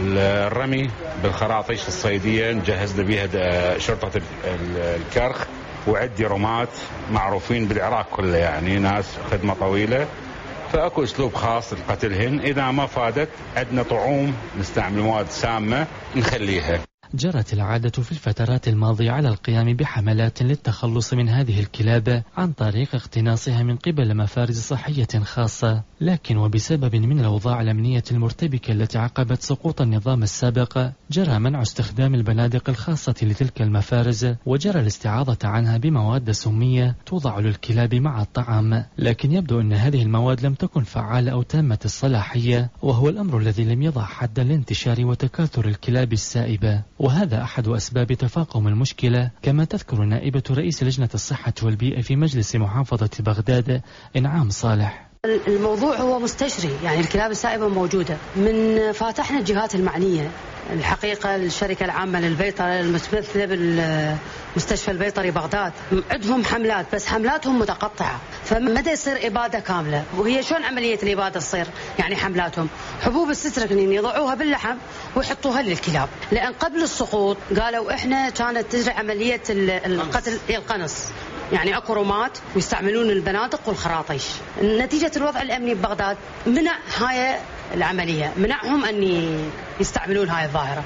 الرمي بالخراطيش الصيدية، نجهز بها شرطة الكرخ وعدي رمات معروفين بالعراق كله، يعني ناس خدمة طويلة، فأكو أسلوب خاص لقتلهن. إذا ما فادت عندنا طعوم نستعمل مواد سامة نخليها. جرت العادة في الفترات الماضية على القيام بحملات للتخلص من هذه الكلاب عن طريق اقتناصها من قبل مفارز صحية خاصة، لكن وبسبب من الأوضاع الأمنية المرتبكة التي عقبت سقوط النظام السابق جرى منع استخدام البنادق الخاصة لتلك المفارز، وجرى الاستعاضة عنها بمواد سمية توضع للكلاب مع الطعام، لكن يبدو أن هذه المواد لم تكن فعالة أو تامة الصلاحية، وهو الأمر الذي لم يضع حدا لانتشار وتكاثر الكلاب السائبة، وهذا أحد أسباب تفاقم المشكلة، كما تذكر نائبة رئيس لجنة الصحة والبيئة في مجلس محافظة بغداد إنعام صالح. الموضوع هو مستشري، يعني الكلاب السائبة موجودة من فاتحنا الجهات المعنية، الحقيقة الشركة العامة للبيطرة المتمثلة بالمستشفى البيطري بغداد عندهم حملات، بس حملاتهم متقطعة، فمدى يصير إبادة كاملة. وهي شلون عملية الإبادة تصير؟ يعني حملاتهم حبوب الستركنين يضعوها باللحم ويحطوها للكلاب، لأن قبل السقوط قالوا إحنا كانت تجري عملية القتل القنص، يعني اكو رمات ويستعملون البنادق والخراطيش. نتيجة الوضع الأمني ببغداد منع هاي العملية، منعهم أن يستعملون هاي الظاهرة،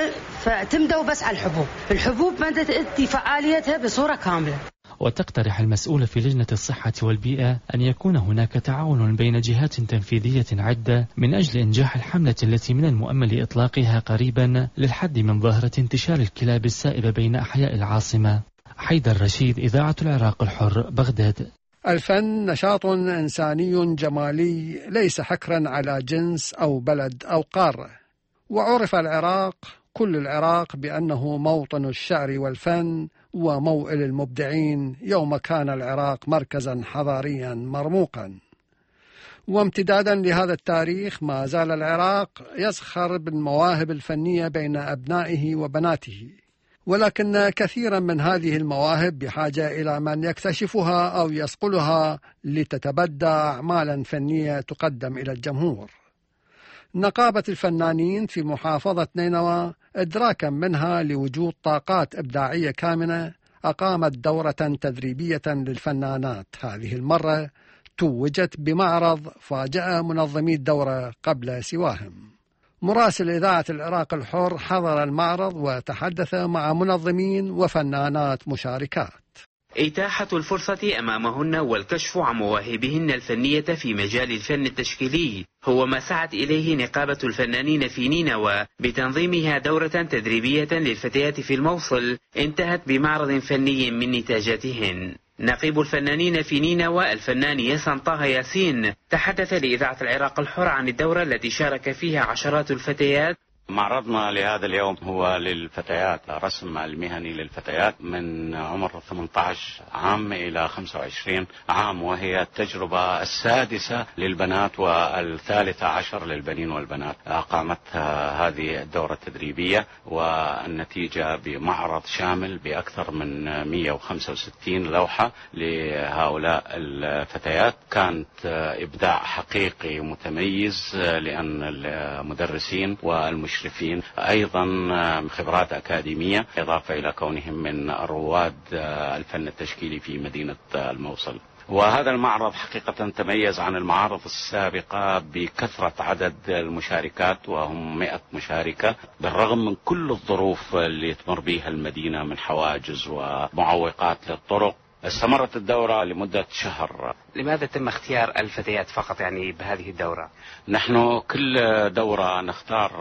فتمدوا بس على الحبوب. الحبوب ما تؤدي فعاليتها بصورة كاملة. وتقترح المسؤول في لجنة الصحة والبيئة أن يكون هناك تعاون بين جهات تنفيذية عدة من أجل إنجاح الحملة التي من المؤمل إطلاقها قريبا للحد من ظاهرة انتشار الكلاب السائبة بين أحياء العاصمة. حيدر رشيد، إذاعة العراق الحر، بغداد. الفن نشاط إنساني جمالي ليس حكرا على جنس أو بلد أو قارة، وعرف العراق كل العراق بأنه موطن الشعر والفن وموئل المبدعين يوم كان العراق مركزا حضاريا مرموقا. وامتدادا لهذا التاريخ ما زال العراق يزخر بالمواهب الفنية بين أبنائه وبناته، ولكن كثيرا من هذه المواهب بحاجة إلى من يكتشفها أو يصقلها لتتبدى أعمالا فنية تقدم إلى الجمهور. نقابة الفنانين في محافظة نينوى إدراكا منها لوجود طاقات إبداعية كامنة أقامت دورة تدريبية للفنانات، هذه المرة توجت بمعرض فاجأ منظمي الدورة قبل سواهم. مراسل إذاعة العراق الحر حضر المعرض وتحدث مع منظمين وفنانات مشاركات. إتاحة الفرصة أمامهن والكشف عن مواهبهن الفنية في مجال الفن التشكيلي هو ما سعت إليه نقابة الفنانين في نينوى بتنظيمها دورة تدريبية للفتيات في الموصل انتهت بمعرض فني من نتاجاتهن. نقيب الفنانين في نينوى الفنان ياسن طه ياسين تحدث لإذاعة العراق الحر عن الدورة التي شارك فيها عشرات الفتيات. معرضنا لهذا اليوم هو للفتيات، رسم المهني للفتيات من عمر ثمانية عشر عام إلى خمسة وعشرين عام، وهي التجربة السادسة للبنات والثالثة عشر للبنين والبنات. أقامتها هذه الدورة التدريبية والنتيجة بمعرض شامل بأكثر من مئة وخمسة وستين لوحة لهؤلاء الفتيات. كانت إبداع حقيقي متميز لأن المدرسين والمشرفين أيضا خبرات أكاديمية، إضافة إلى كونهم من رواد الفن التشكيلي في مدينة الموصل. وهذا المعرض حقيقة تميز عن المعارض السابقة بكثرة عدد المشاركات، وهم مئة مشاركة، بالرغم من كل الظروف اللي تمر بها المدينة من حواجز ومعوقات للطرق. استمرت الدورة لمدة شهر. لماذا تم اختيار الفتيات فقط يعني بهذه الدورة؟ نحن كل دورة نختار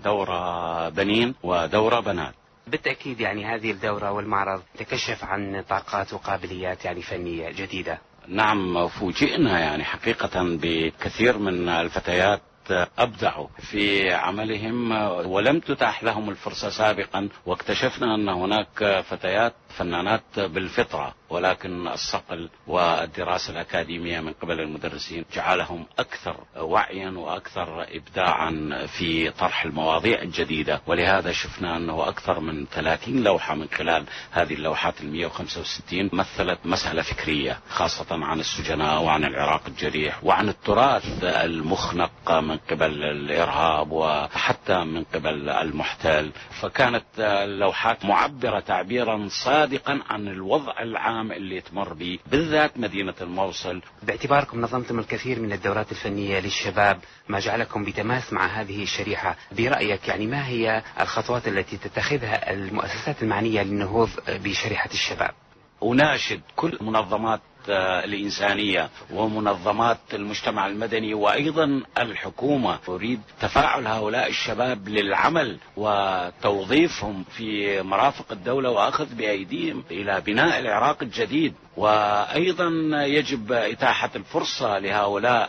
دورة بنين ودورة بنات. بالتأكيد يعني هذه الدورة والمعرض تكشف عن طاقات وقابليات يعني فنية جديدة. نعم، فوجئنا يعني حقيقة بكثير من الفتيات أبدعوا في عملهم ولم تتاح لهم الفرصة سابقا، واكتشفنا أن هناك فتيات فنانات بالفطرة، ولكن الصقل والدراسة الأكاديمية من قبل المدرسين جعلهم أكثر وعيا وأكثر إبداعا في طرح المواضيع الجديدة. ولهذا شفنا أنه أكثر من ثلاثين لوحة من خلال هذه اللوحات المئة وخمسة وستين مثلت مسألة فكرية، خاصة عن السجناء وعن العراق الجريح وعن التراث المخنق من قبل الإرهاب وحتى من قبل المحتل. فكانت اللوحات معبرة تعبيرا صادقا عن الوضع العام اللي تمر به بالذات مدينة الموصل. باعتباركم نظمتم الكثير من الدورات الفنية للشباب، ما جعلكم بتماس مع هذه الشريحة، برأيك يعني ما هي الخطوات التي تتخذها المؤسسات المعنية للنهوض بشريحة الشباب؟ أناشد كل منظمات الإنسانية ومنظمات المجتمع المدني وأيضا الحكومة، أريد تفاعل هؤلاء الشباب للعمل وتوظيفهم في مرافق الدولة وأخذ بأيديهم إلى بناء العراق الجديد. وأيضا يجب إتاحة الفرصة لهؤلاء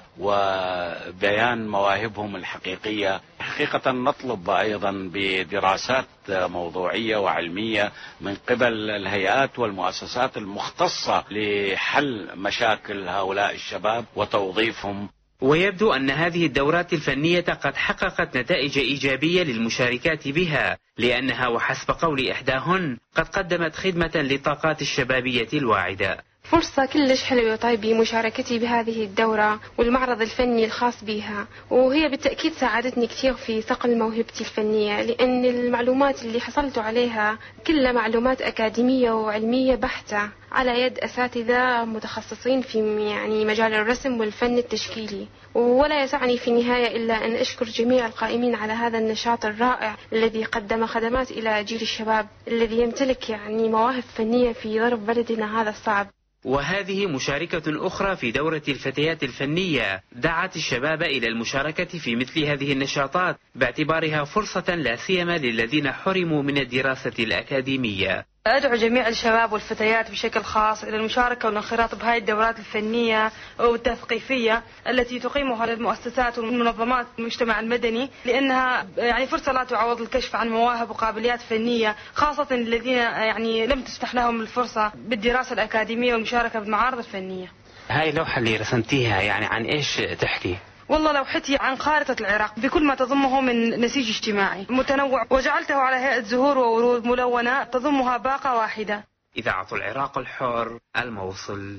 وبيان مواهبهم الحقيقية. حقيقة نطلب أيضا بدراسات موضوعية وعلمية من قبل الهيئات والمؤسسات المختصة لحل مشاكل هؤلاء الشباب وتوظيفهم. ويبدو أن هذه الدورات الفنية قد حققت نتائج إيجابية للمشاركات بها، لأنها وحسب قول إحداهن قد قدمت خدمة للطاقات الشبابية الواعدة. فرصة كلش حلوة وطيبة مشاركتي بهذه الدورة والمعرض الفني الخاص بها، وهي بالتأكيد ساعدتني كثير في صقل موهبتي الفنية، لأن المعلومات اللي حصلت عليها كلها معلومات أكاديمية وعلمية بحتة على يد أساتذة متخصصين في يعني مجال الرسم والفن التشكيلي. ولا يسعني في النهاية إلا أن أشكر جميع القائمين على هذا النشاط الرائع الذي قدم خدمات إلى جيل الشباب الذي يمتلك يعني مواهب فنية في ظرف بلدنا هذا الصعب. وهذه مشاركة أخرى في دورة الفتيات الفنية دعت الشباب إلى المشاركة في مثل هذه النشاطات باعتبارها فرصة لا سيما للذين حرموا من الدراسة الأكاديمية. أدعو جميع الشباب والفتيات بشكل خاص إلى المشاركة والانخراط بهذه الدورات الفنية والتثقيفية التي تقيمها المؤسسات والمنظمات المجتمع المدني، لأنها يعني فرصة لا تعوض الكشف عن مواهب وقابليات فنية، خاصة الذين يعني لم تفتح لهم الفرصة بالدراسة الأكاديمية والمشاركة بالمعارض الفنية. هاي اللوحة اللي رسمتيها يعني عن إيش تحكي؟ والله لوحتي عن خارطة العراق بكل ما تضمه من نسيج اجتماعي متنوع، وجعلته على هيئة زهور وورود ملونة تضمها باقة واحدة. إذاعة العراق الحر، الموصل.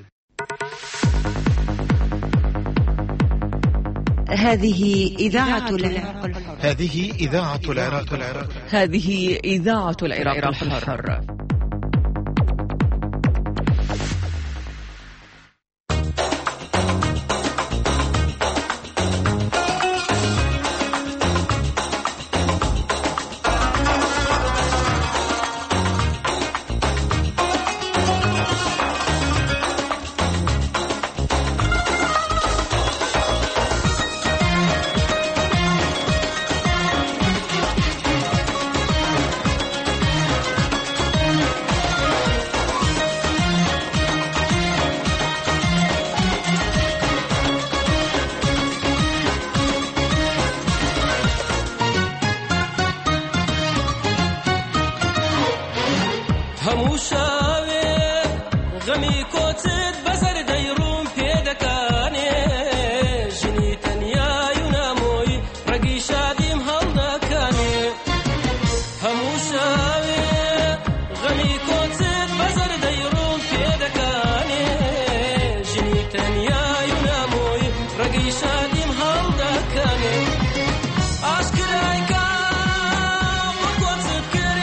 هذه إذاعة العراق الحر. هذه إذاعة العراق الحر. هذه إذاعة العراق الحر.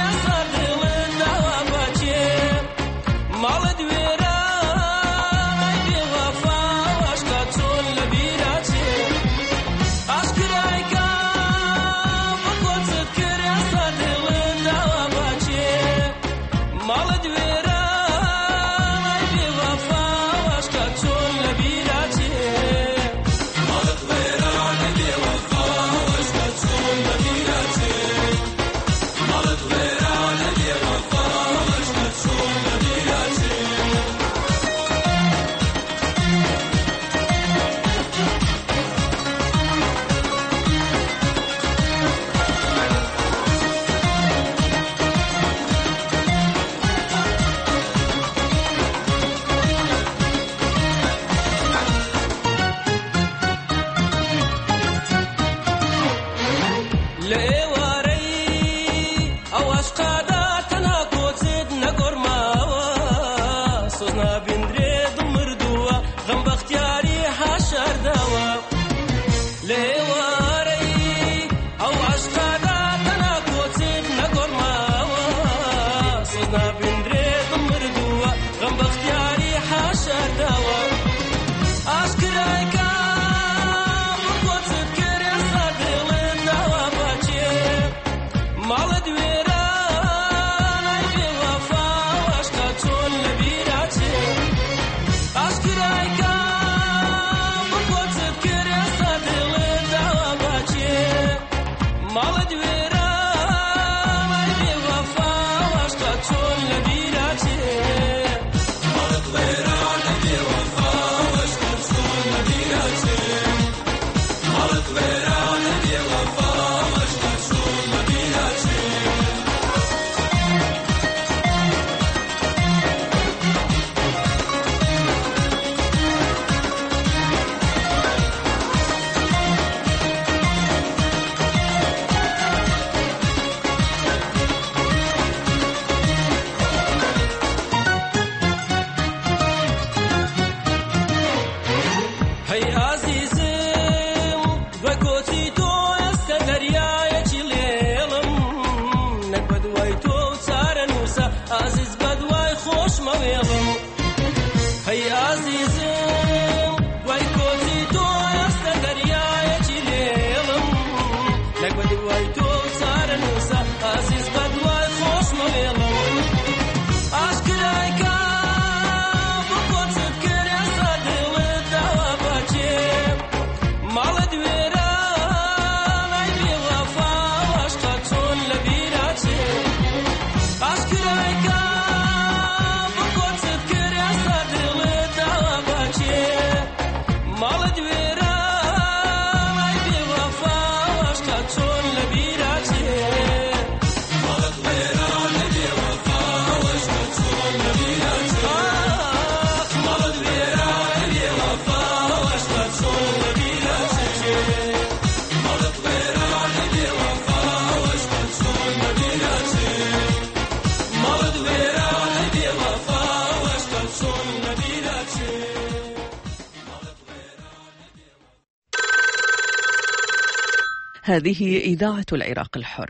مالد ويرا هذه إذاعة العراق الحر.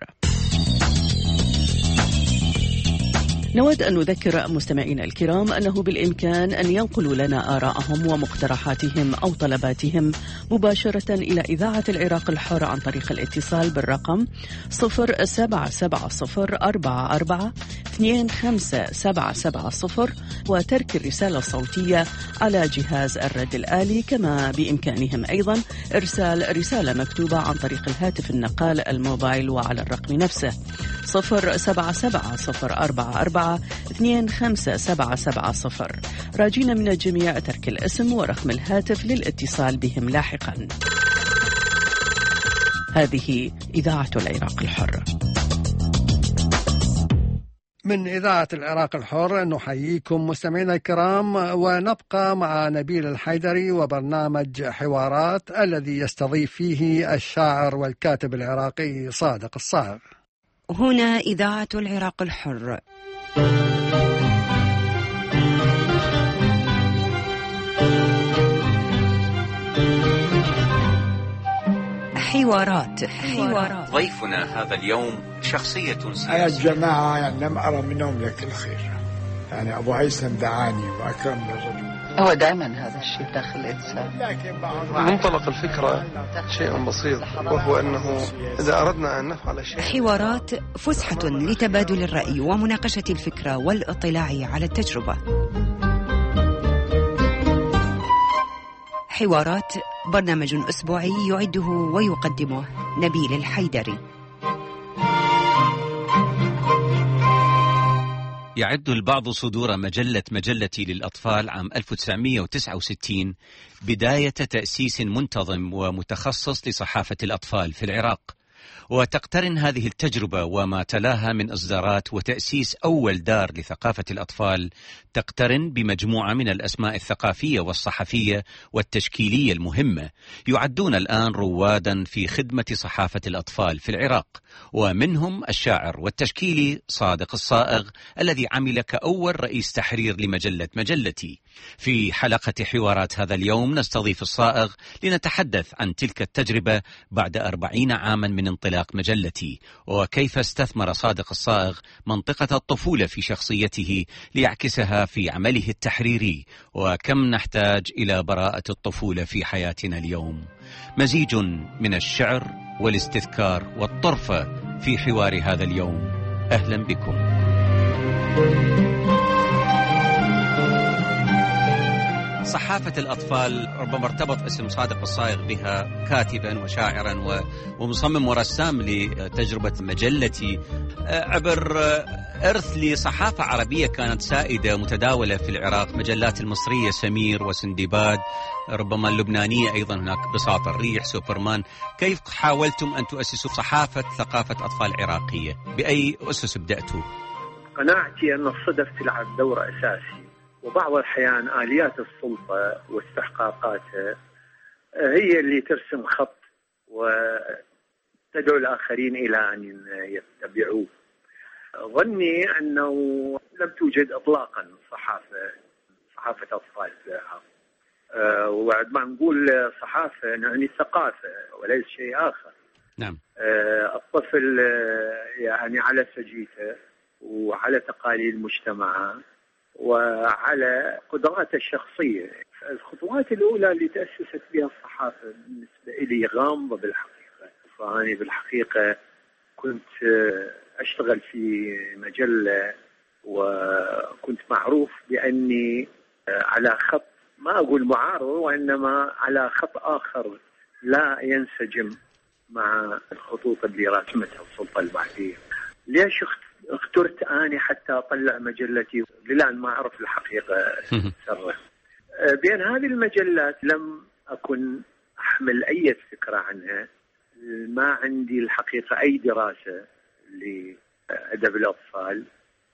نود أن نذكر مستمعينا الكرام أنه بالإمكان أن ينقلوا لنا آراءهم ومقترحاتهم أو طلباتهم مباشرة إلى إذاعة العراق الحر عن طريق الاتصال بالرقم صفر سبعة سبعة صفر أربعة أربعة اثنين خمسة سبعة سبعة صفر وترك الرسالة الصوتية على جهاز الرد الآلي، كما بإمكانهم أيضا إرسال رسالة مكتوبة عن طريق الهاتف النقال الموبايل وعلى الرقم نفسه صفر سبعة سبعة صفر أربعة أربعة اثنين خمسة سبعة سبعة صفر. راجين من الجميع ترك الاسم ورقم الهاتف للاتصال بهم لاحقا. هذه إذاعة العراق الحر. من إذاعة العراق الحر نحييكم مستمعينا الكرام، ونبقى مع نبيل الحيدري وبرنامج حوارات الذي يستضيف فيه الشاعر والكاتب العراقي صادق الصاغ. هنا إذاعة العراق الحر. حوارات. حوارات. ضيفنا هذا اليوم شخصية سياسية. أنا الجماعة يعني لم أرى منهم لك الخير، يعني أبو هيثم دعاني وأكرم بالرجل. هو دائما هذا الشيء داخل الإنسان. منطلق الفكرة شيء بسيط، وهو أنه إذا أردنا أن نفعل شيء. حوارات فسحة لتبادل الرأي ومناقشة الفكرة والاطلاع على التجربة. حوارات برنامج أسبوعي يعده ويقدمه نبيل الحيدري. يعد البعض صدور مجلة مجلتي للأطفال عام ألف وتسعمئة وتسعة وستين بداية تأسيس منتظم ومتخصص لصحافة الأطفال في العراق، وتقترن هذه التجربة وما تلاها من إصدارات وتأسيس أول دار لثقافة الأطفال تقترن بمجموعة من الأسماء الثقافية والصحفية والتشكيلية المهمة يعدون الآن روادا في خدمة صحافة الأطفال في العراق، ومنهم الشاعر والتشكيلي صادق الصائغ الذي عمل كأول رئيس تحرير لمجلة مجلتي. في حلقة حوارات هذا اليوم نستضيف الصائغ لنتحدث عن تلك التجربة بعد أربعين عاما من انطلاق مجلتي، وكيف استثمر صادق الصائغ منطقة الطفولة في شخصيته ليعكسها في عمله التحريري، وكم نحتاج إلى براءة الطفولة في حياتنا اليوم. مزيج من الشعر والاستذكار والطرفة في حوار هذا اليوم. أهلا بكم. صحافة الأطفال ربما ارتبط اسم صادق الصائغ بها كاتبا وشاعرا ومصمم ورسام لتجربة مجلتي عبر إرث لصحافة عربية كانت سائدة متداولة في العراق، مجلات المصرية سمير وسندباد، ربما اللبنانية أيضا هناك بساط الريح، سوبرمان. كيف حاولتم أن تؤسسوا صحافة ثقافة أطفال عراقية؟ بأي أسس بدأتوا؟ قناعتي أن الصدف تلعب دور أساسي، وبعض الأحيان آليات السلطة واستحقاقاتها هي اللي ترسم خط وتدعو الآخرين إلى أن يتبعوه. ظني أنه لم توجد إطلاقا صحافة صحافة أطفال في العراق، وبعد ما نقول صحافة نعني ثقافة وليس شيء آخر. نعم. الطفل يعني على سجيته وعلى تقاليد مجتمعه وعلى قدراته الشخصية. الخطوات الأولى اللي تأسست بها الصحافة بالنسبة لي غامضة بالحقيقة، فأنا بالحقيقة كنت أشتغل في مجلة وكنت معروف بأني على خط، ما أقول معارض، وإنما على خط آخر لا ينسجم مع الخطوط اللي رسمتها السلطة البعثية. ليش اخترت أنا حتى أطلع مجلتي؟ للآن ما أعرف الحقيقة سره. بين هذه المجلات لم أكن أحمل أي فكرة عنها، ما عندي الحقيقة أي دراسة لأدب الأطفال،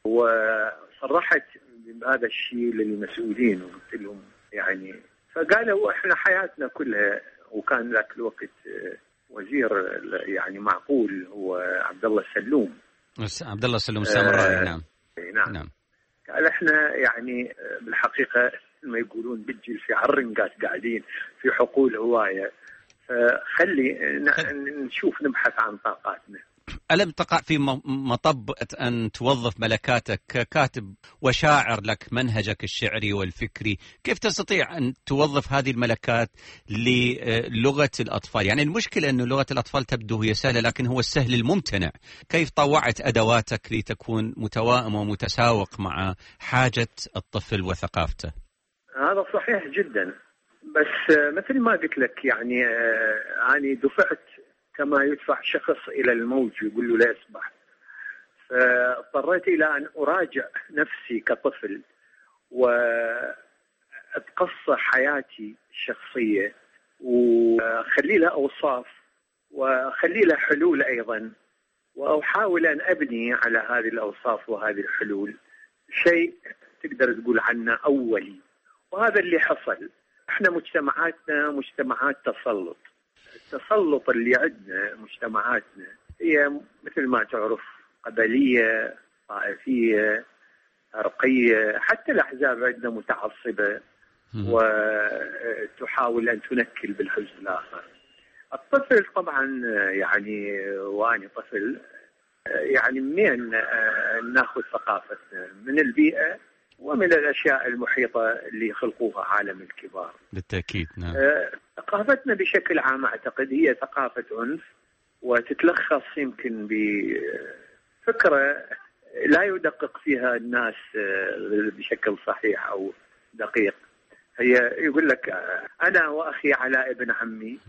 وصرحت بهذا الشيء للمسؤولين وقلت لهم يعني، فقالوا إحنا حياتنا كلها، وكان ذاك الوقت وزير يعني معقول هو عبد الله السلوم عبد الله السلوم السامرائي. آه نعم. نعم نعم. قال احنا يعني بالحقيقة ما يقولون بتجي في عالرنقات قاعدين في حقول هواية. فخلي نشوف نبحث عن طاقاتنا. ألم تقع في مطب أن توظف ملكاتك ككاتب وشاعر لك منهجك الشعري والفكري؟ كيف تستطيع أن توظف هذه الملكات للغة الأطفال؟ يعني المشكلة أن لغة الأطفال تبدو هي سهلة، لكن هو السهل الممتنع. كيف طوعت أدواتك لتكون متوائم ومتساوق مع حاجة الطفل وثقافته؟ هذا صحيح جدا، بس مثل ما قلت لك يعني أنا دفعت كما يدفع شخص إلى الموج يقول له لا يسبح. فاضطريت إلى أن أراجع نفسي كطفل وأتقصى حياتي الشخصية وأخلي لها أوصاف وأخلي لها حلول أيضا، وأحاول أن أبني على هذه الأوصاف وهذه الحلول شيء تقدر تقول عنه أولي. وهذا اللي حصل. احنا مجتمعاتنا مجتمعات تسلط. التسلط اللي عندنا مجتمعاتنا هي مثل ما تعرف قبلية، طائفية، عرقية، حتى الأحزاب عندنا متعصبة وتحاول أن تنكل بالحزب الآخر. الطفل طبعا يعني وأنا طفل يعني منين ناخذ ثقافتنا؟ من البيئة ومن الأشياء المحيطة اللي خلقوها عالم الكبار. بالتأكيد نعم. ثقافتنا بشكل عام أعتقد هي ثقافة عنف، وتتلخص يمكن بفكرة لا يدقق فيها الناس بشكل صحيح أو دقيق. هي يقول لك أنا وأخي علاء ابن عمي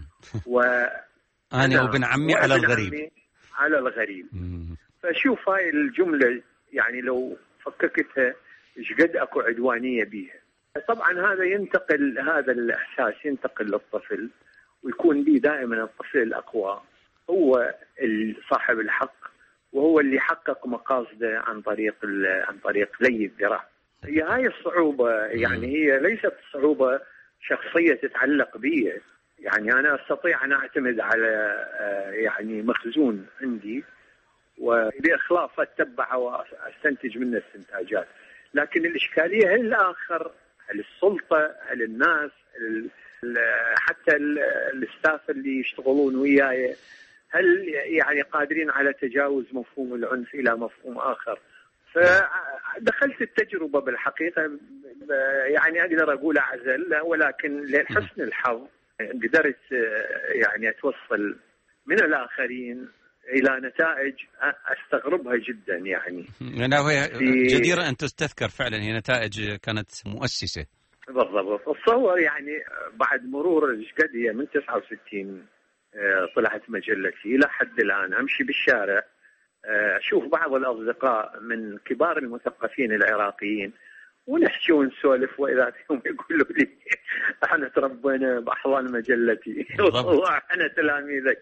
وأنا وابن عمي على الغريب على الغريب. فشوف هاي الجملة يعني لو فككتها إيش قد أكو عدوانية بيها. طبعا هذا ينتقل، هذا الإحساس ينتقل للطفل، ويكون به دائما الطفل الأقوى هو صاحب الحق، وهو اللي حقق مقاصده عن طريق عن طريق لي الذراع. هي هاي الصعوبة، يعني هي ليست صعوبة شخصية تتعلق بي. يعني أنا أستطيع أن أعتمد على يعني مخزون عندي وبإخلاص أتبعه وأستنتج منه استنتاجات. لكن الإشكالية هل الآخر، هل السلطة، هل الناس، هل حتى الستاف اللي يشتغلون وياي، هل يعني قادرين على تجاوز مفهوم العنف إلى مفهوم آخر؟ فدخلت التجربة بالحقيقة يعني أقدر أقول أعزل، ولكن لحسن الحظ قدرت يعني أتوصل من الآخرين إلى نتائج أستغربها جدا. يعني جديرة أن تستذكر فعلا، هي نتائج كانت مؤسسة. بالضبط. أتصور يعني بعد مرور قد هي من تسعة وستين طلعت مجلتي إلى حد الآن أمشي بالشارع أشوف بعض الأصدقاء من كبار المثقفين العراقيين ونحكي ونسولف، وإذا فيهم يقولوا لي احنا تربينا بأحضان مجلتي واحنا تلاميذك.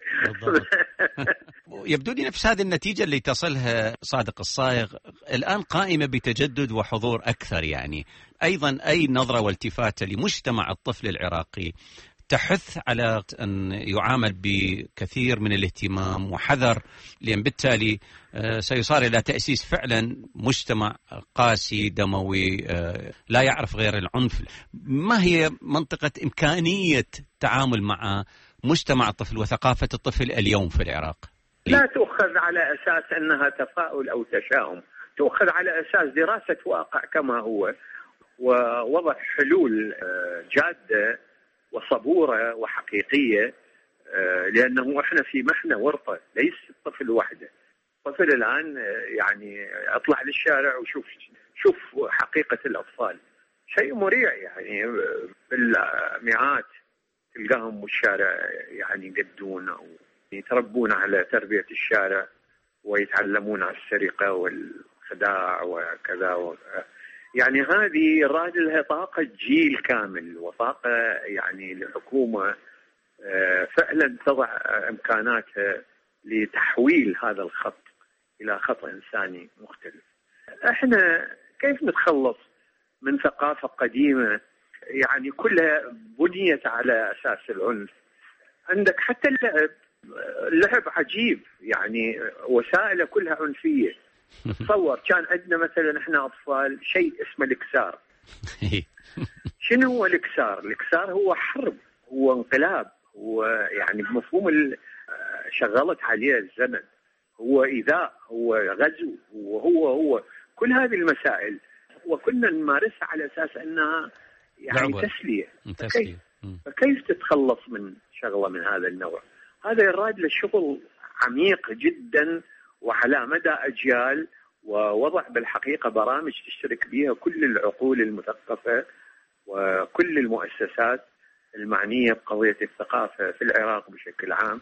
يبدو لي نفس هذه النتيجة اللي تصلها صادق الصايغ الآن قائمة بتجدد وحضور أكثر. يعني أيضا أي نظرة والتفاتة لمجتمع الطفل العراقي تحث على أن يعامل بكثير من الاهتمام وحذر، لأن بالتالي سيصار إلى تأسيس فعلا مجتمع قاسي دموي لا يعرف غير العنف. ما هي منطقة إمكانية التعامل مع مجتمع الطفل وثقافة الطفل اليوم في العراق؟ لا تؤخذ على أساس أنها تفاؤل أو تشاؤم، تؤخذ على أساس دراسة واقع كما هو ووضع حلول جادة وصبورة وحقيقية، لأنه إحنا في محنة ورطة، ليس الطفل وحده. الطفل الآن يعني أطلع للشارع وشوف شوف حقيقة الأطفال، شيء مريع. يعني بالمئات تلقاهم بالشارع يعني يقدون أو يتربون على تربية الشارع ويتعلمون على السرقة والخداع وكذا. يعني هذه راد لها طاقة جيل كامل وطاقة يعني لحكومة فعلا تضع إمكاناتها لتحويل هذا الخط إلى خط إنساني مختلف. احنا كيف نتخلص من ثقافة قديمة يعني كلها بنيت على أساس العنف؟ عندك حتى اللعب، اللعب عجيب، يعني وسائله كلها عنفية. تصور كان عندنا مثلا احنا اطفال شيء اسمه الكسار، شنو هو الإكسار؟ الإكسار هو حرب، هو انقلاب، هو يعني بمفهوم شغلت عليه الزمن، هو إيذاء، هو غزو، هو هو هو كل هذه المسائل وكنا نمارسها على أساس أنها يعني تسلية. تسلية. فكيف تتخلص من شغلة من هذا النوع؟ هذا يراد للشغل عميق جدا وعلى مدى أجيال، ووضع بالحقيقة برامج تشترك بها كل العقول المثقفة وكل المؤسسات المعنية بقضية الثقافة في العراق بشكل عام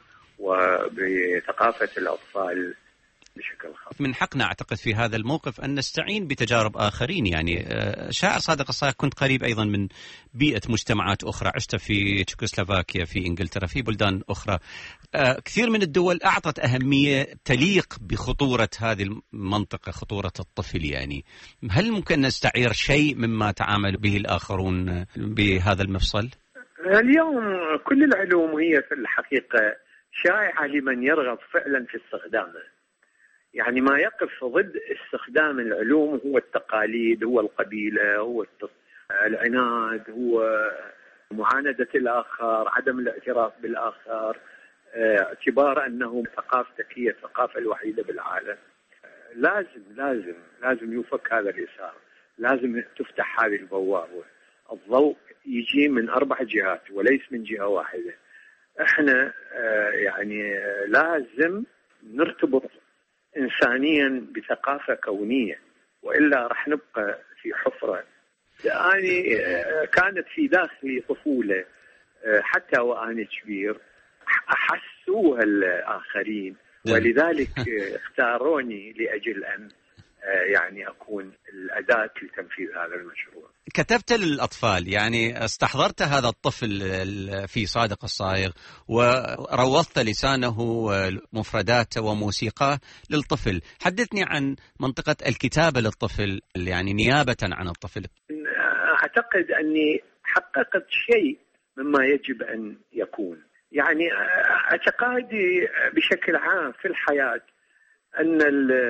وبثقافة الأطفال بشكل خاص. من حقنا أعتقد في هذا الموقف أن نستعين بتجارب آخرين. يعني شاعر صادق الصايغ كنت قريب أيضا من بيئة مجتمعات أخرى، عشت في تشيكوسلوفاكيا، في إنجلترا، في بلدان أخرى. كثير من الدول أعطت أهمية تليق بخطورة هذه المنطقة، خطورة الطفل. يعني هل ممكن نستعير شيء مما تعامل به الآخرون بهذا المفصل؟ اليوم كل العلوم هي في الحقيقة شائعة لمن يرغب فعلا في استخدامها. يعني ما يقف ضد استخدام العلوم هو التقاليد، هو القبيلة، هو العناد، هو معاندة الآخر، عدم الاعتراف بالآخر، اعتبار أنه ثقافتك هي الثقافة الوحيدة بالعالم. لازم لازم لازم يفك هذا اليسار، لازم تفتح هذه البوابة. الضوء يجي من أربع جهات وليس من جهة واحدة. احنا يعني لازم نرتبط إنسانيا بثقافة كونية، وإلا رح نبقى في حفرة. يعني كانت في داخلي طفولة حتى وأنا كبير أحسوها الآخرين، ولذلك اختاروني لأجل أن يعني أكون الأداة لتنفيذ هذا المشروع. كتبت للأطفال، يعني استحضرت هذا الطفل في صادق الصايغ وروضت لسانه مفرداته وموسيقاه للطفل. حدثني عن منطقة الكتابة للطفل، يعني نيابة عن الطفل. أعتقد أني حققت شيء مما يجب أن يكون. يعني اعتقادي بشكل عام في الحياة أن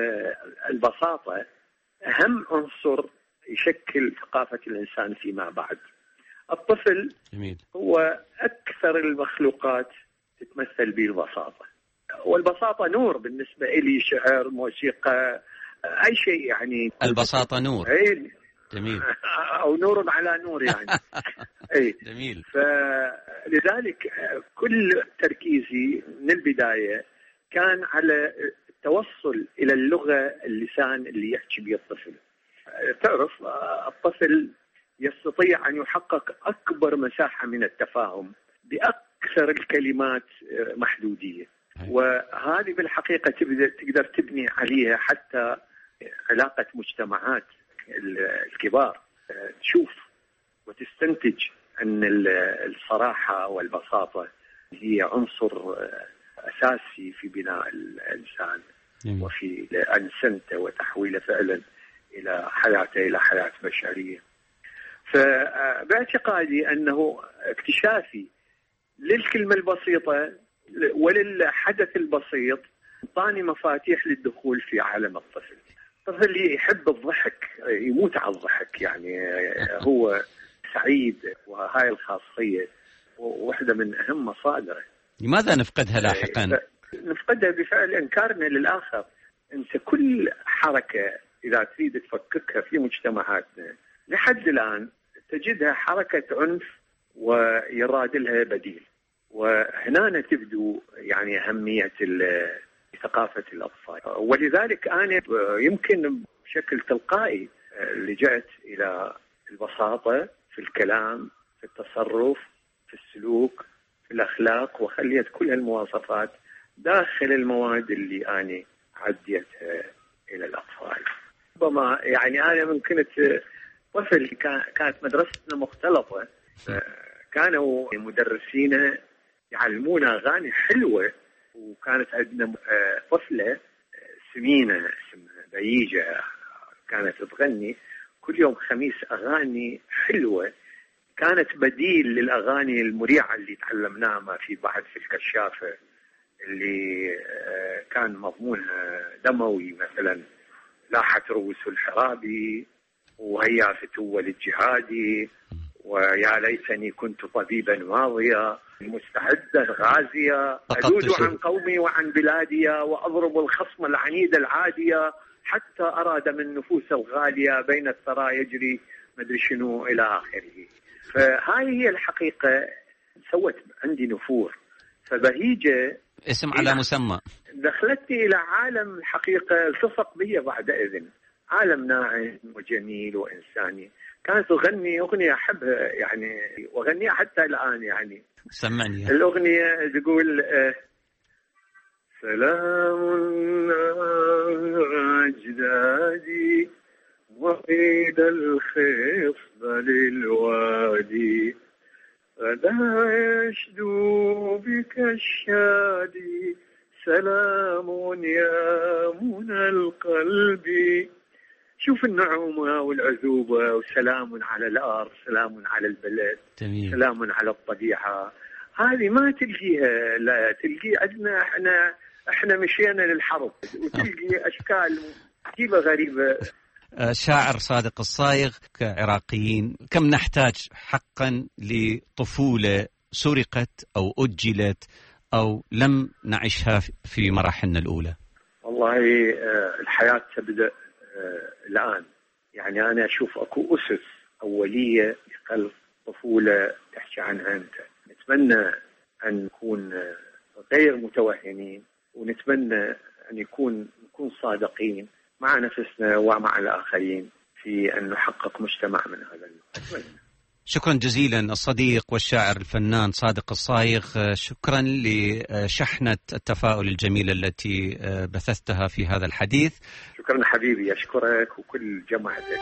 البساطة أهم عنصر يشكل ثقافة الإنسان فيما بعد. الطفل جميل. هو أكثر المخلوقات تتمثل به البساطة، والبساطة نور بالنسبة إلي، شعر، موسيقى، أي شيء يعني. البساطة نور. أي جميل. أو نور على نور يعني. أي جميل. فلذلك كل تركيزي من البداية كان على التوصل إلى اللغة، اللسان اللي يحكي به الطفل. تعرف الطفل يستطيع أن يحقق أكبر مساحة من التفاهم بأكثر الكلمات محدودية، وهذه بالحقيقة تقدر تبني عليها حتى علاقة مجتمعات الكبار، تشوف وتستنتج أن الصراحة والبساطة هي عنصر أساسي في بناء الإنسان وفي أنسنته وتحويله فعلا إلى حياته إلى حياة بشرية. فباعتقادي أنه اكتشافي للكلمة البسيطة وللحدث البسيط أعطاني مفاتيح للدخول في عالم الطفل. الطفل يحب الضحك، يموت على الضحك، يعني هو سعيد، وهاي الخاصية واحدة من أهم مصادره. لماذا نفقدها لاحقا؟ نفقدها بفعل إنكارنا للآخر. أنت كل حركة إذا تريد تفككها في مجتمعاتنا لحد الآن تجدها حركة عنف ويراد لها بديل، وهنا تبدو يعني أهمية ثقافة الأطفال. ولذلك أنا يمكن بشكل تلقائي لجأت إلى البساطة في الكلام، في التصرف، في السلوك، في الأخلاق، وخليت كل المواصفات داخل المواد اللي أنا عديتها إلى الأطفال. ربما يعني أنا من كنت طفل كانت مدرستنا مختلطة، كانوا مدرسين يعلمونا أغاني حلوة، وكانت عندنا طفلة سمينة اسمها بييجة كانت تغني كل يوم خميس أغاني حلوة، كانت بديل للأغاني المريعة اللي تعلمناها ما في بعد في الكشافة اللي كان مضمونها دموي، مثلا لاحت رؤوس الحرابي وهيا فتوة للجهاد، ويا ليتني كنت طبيبا ماضيا مستعدا غازيا، أذود عن قومي وعن بلادي وأضرب الخصم العنيد العادية، حتى أراد من نفوس الغالية بين الثرى يجري مدري شنو إلى آخره. فهاي هي الحقيقة، سوت عندي نفور. فبهيجة اسم على مسمى دخلتني إلى عالم الحقيقة التصق بي بعد إذن، عالم ناعم وجميل وإنساني. كانت تغني أغنية أحبها يعني، وأغنيها حتى الآن يعني. سمعني الأغنية تقول آه سلام أجدادي وعيد الخصب للوادي، فلا يشدو بك الشادي، سلام يا منى القلب. شوف النعومة والعذوبة، وسلام على الأرض، سلام على البلد، جميل. سلام على الطبيعة. هذه ما تلقيها، لا تلقي عندنا احنا احنا مشينا للحرب وتلقي اشكال عجيبة غريبة. شاعر صادق الصايغ، كعراقيين كم نحتاج حقا لطفولة سرقت أو أجلت أو لم نعيشها في مراحلنا الأولى؟ والله الحياة تبدأ الآن، يعني أنا أشوف أكو أسس أولية لقلب طفولة تحكي عنها أنت. نتمنى أن نكون غير متوهمين، ونتمنى أن يكون نكون صادقين مع نفسنا ومع الآخرين في أن نحقق مجتمع من هذا النوع. شكرا جزيلا الصديق والشاعر الفنان صادق الصايغ، شكرا لشحنة التفاؤل الجميلة التي بثثتها في هذا الحديث. شكرا حبيبي، أشكرك وكل جماعتك.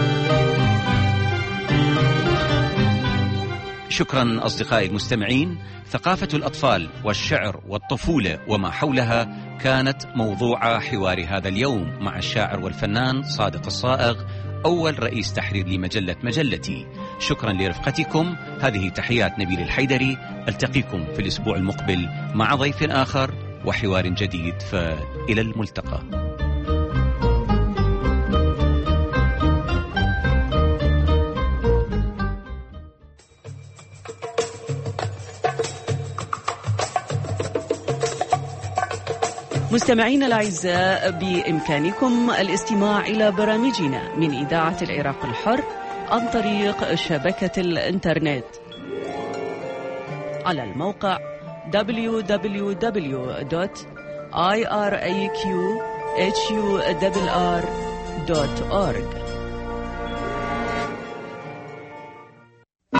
شكرا أصدقائي المستمعين. ثقافة الأطفال والشعر والطفولة وما حولها كانت موضوع حوار هذا اليوم مع الشاعر والفنان صادق الصائغ، أول رئيس تحرير لمجلة مجلتي. شكرا لرفقتكم. هذه تحيات نبيل الحيدري. ألتقيكم في الأسبوع المقبل مع ضيف آخر وحوار جديد، فإلى الملتقى. مستمعينا الأعزاء، بإمكانكم الاستماع إلى برامجنا من إذاعة العراق الحر عن طريق شبكة الإنترنت على الموقع دبليو دبليو دبليو دوت آي آر إيه كيو إتش يو آر آر دوت أورج.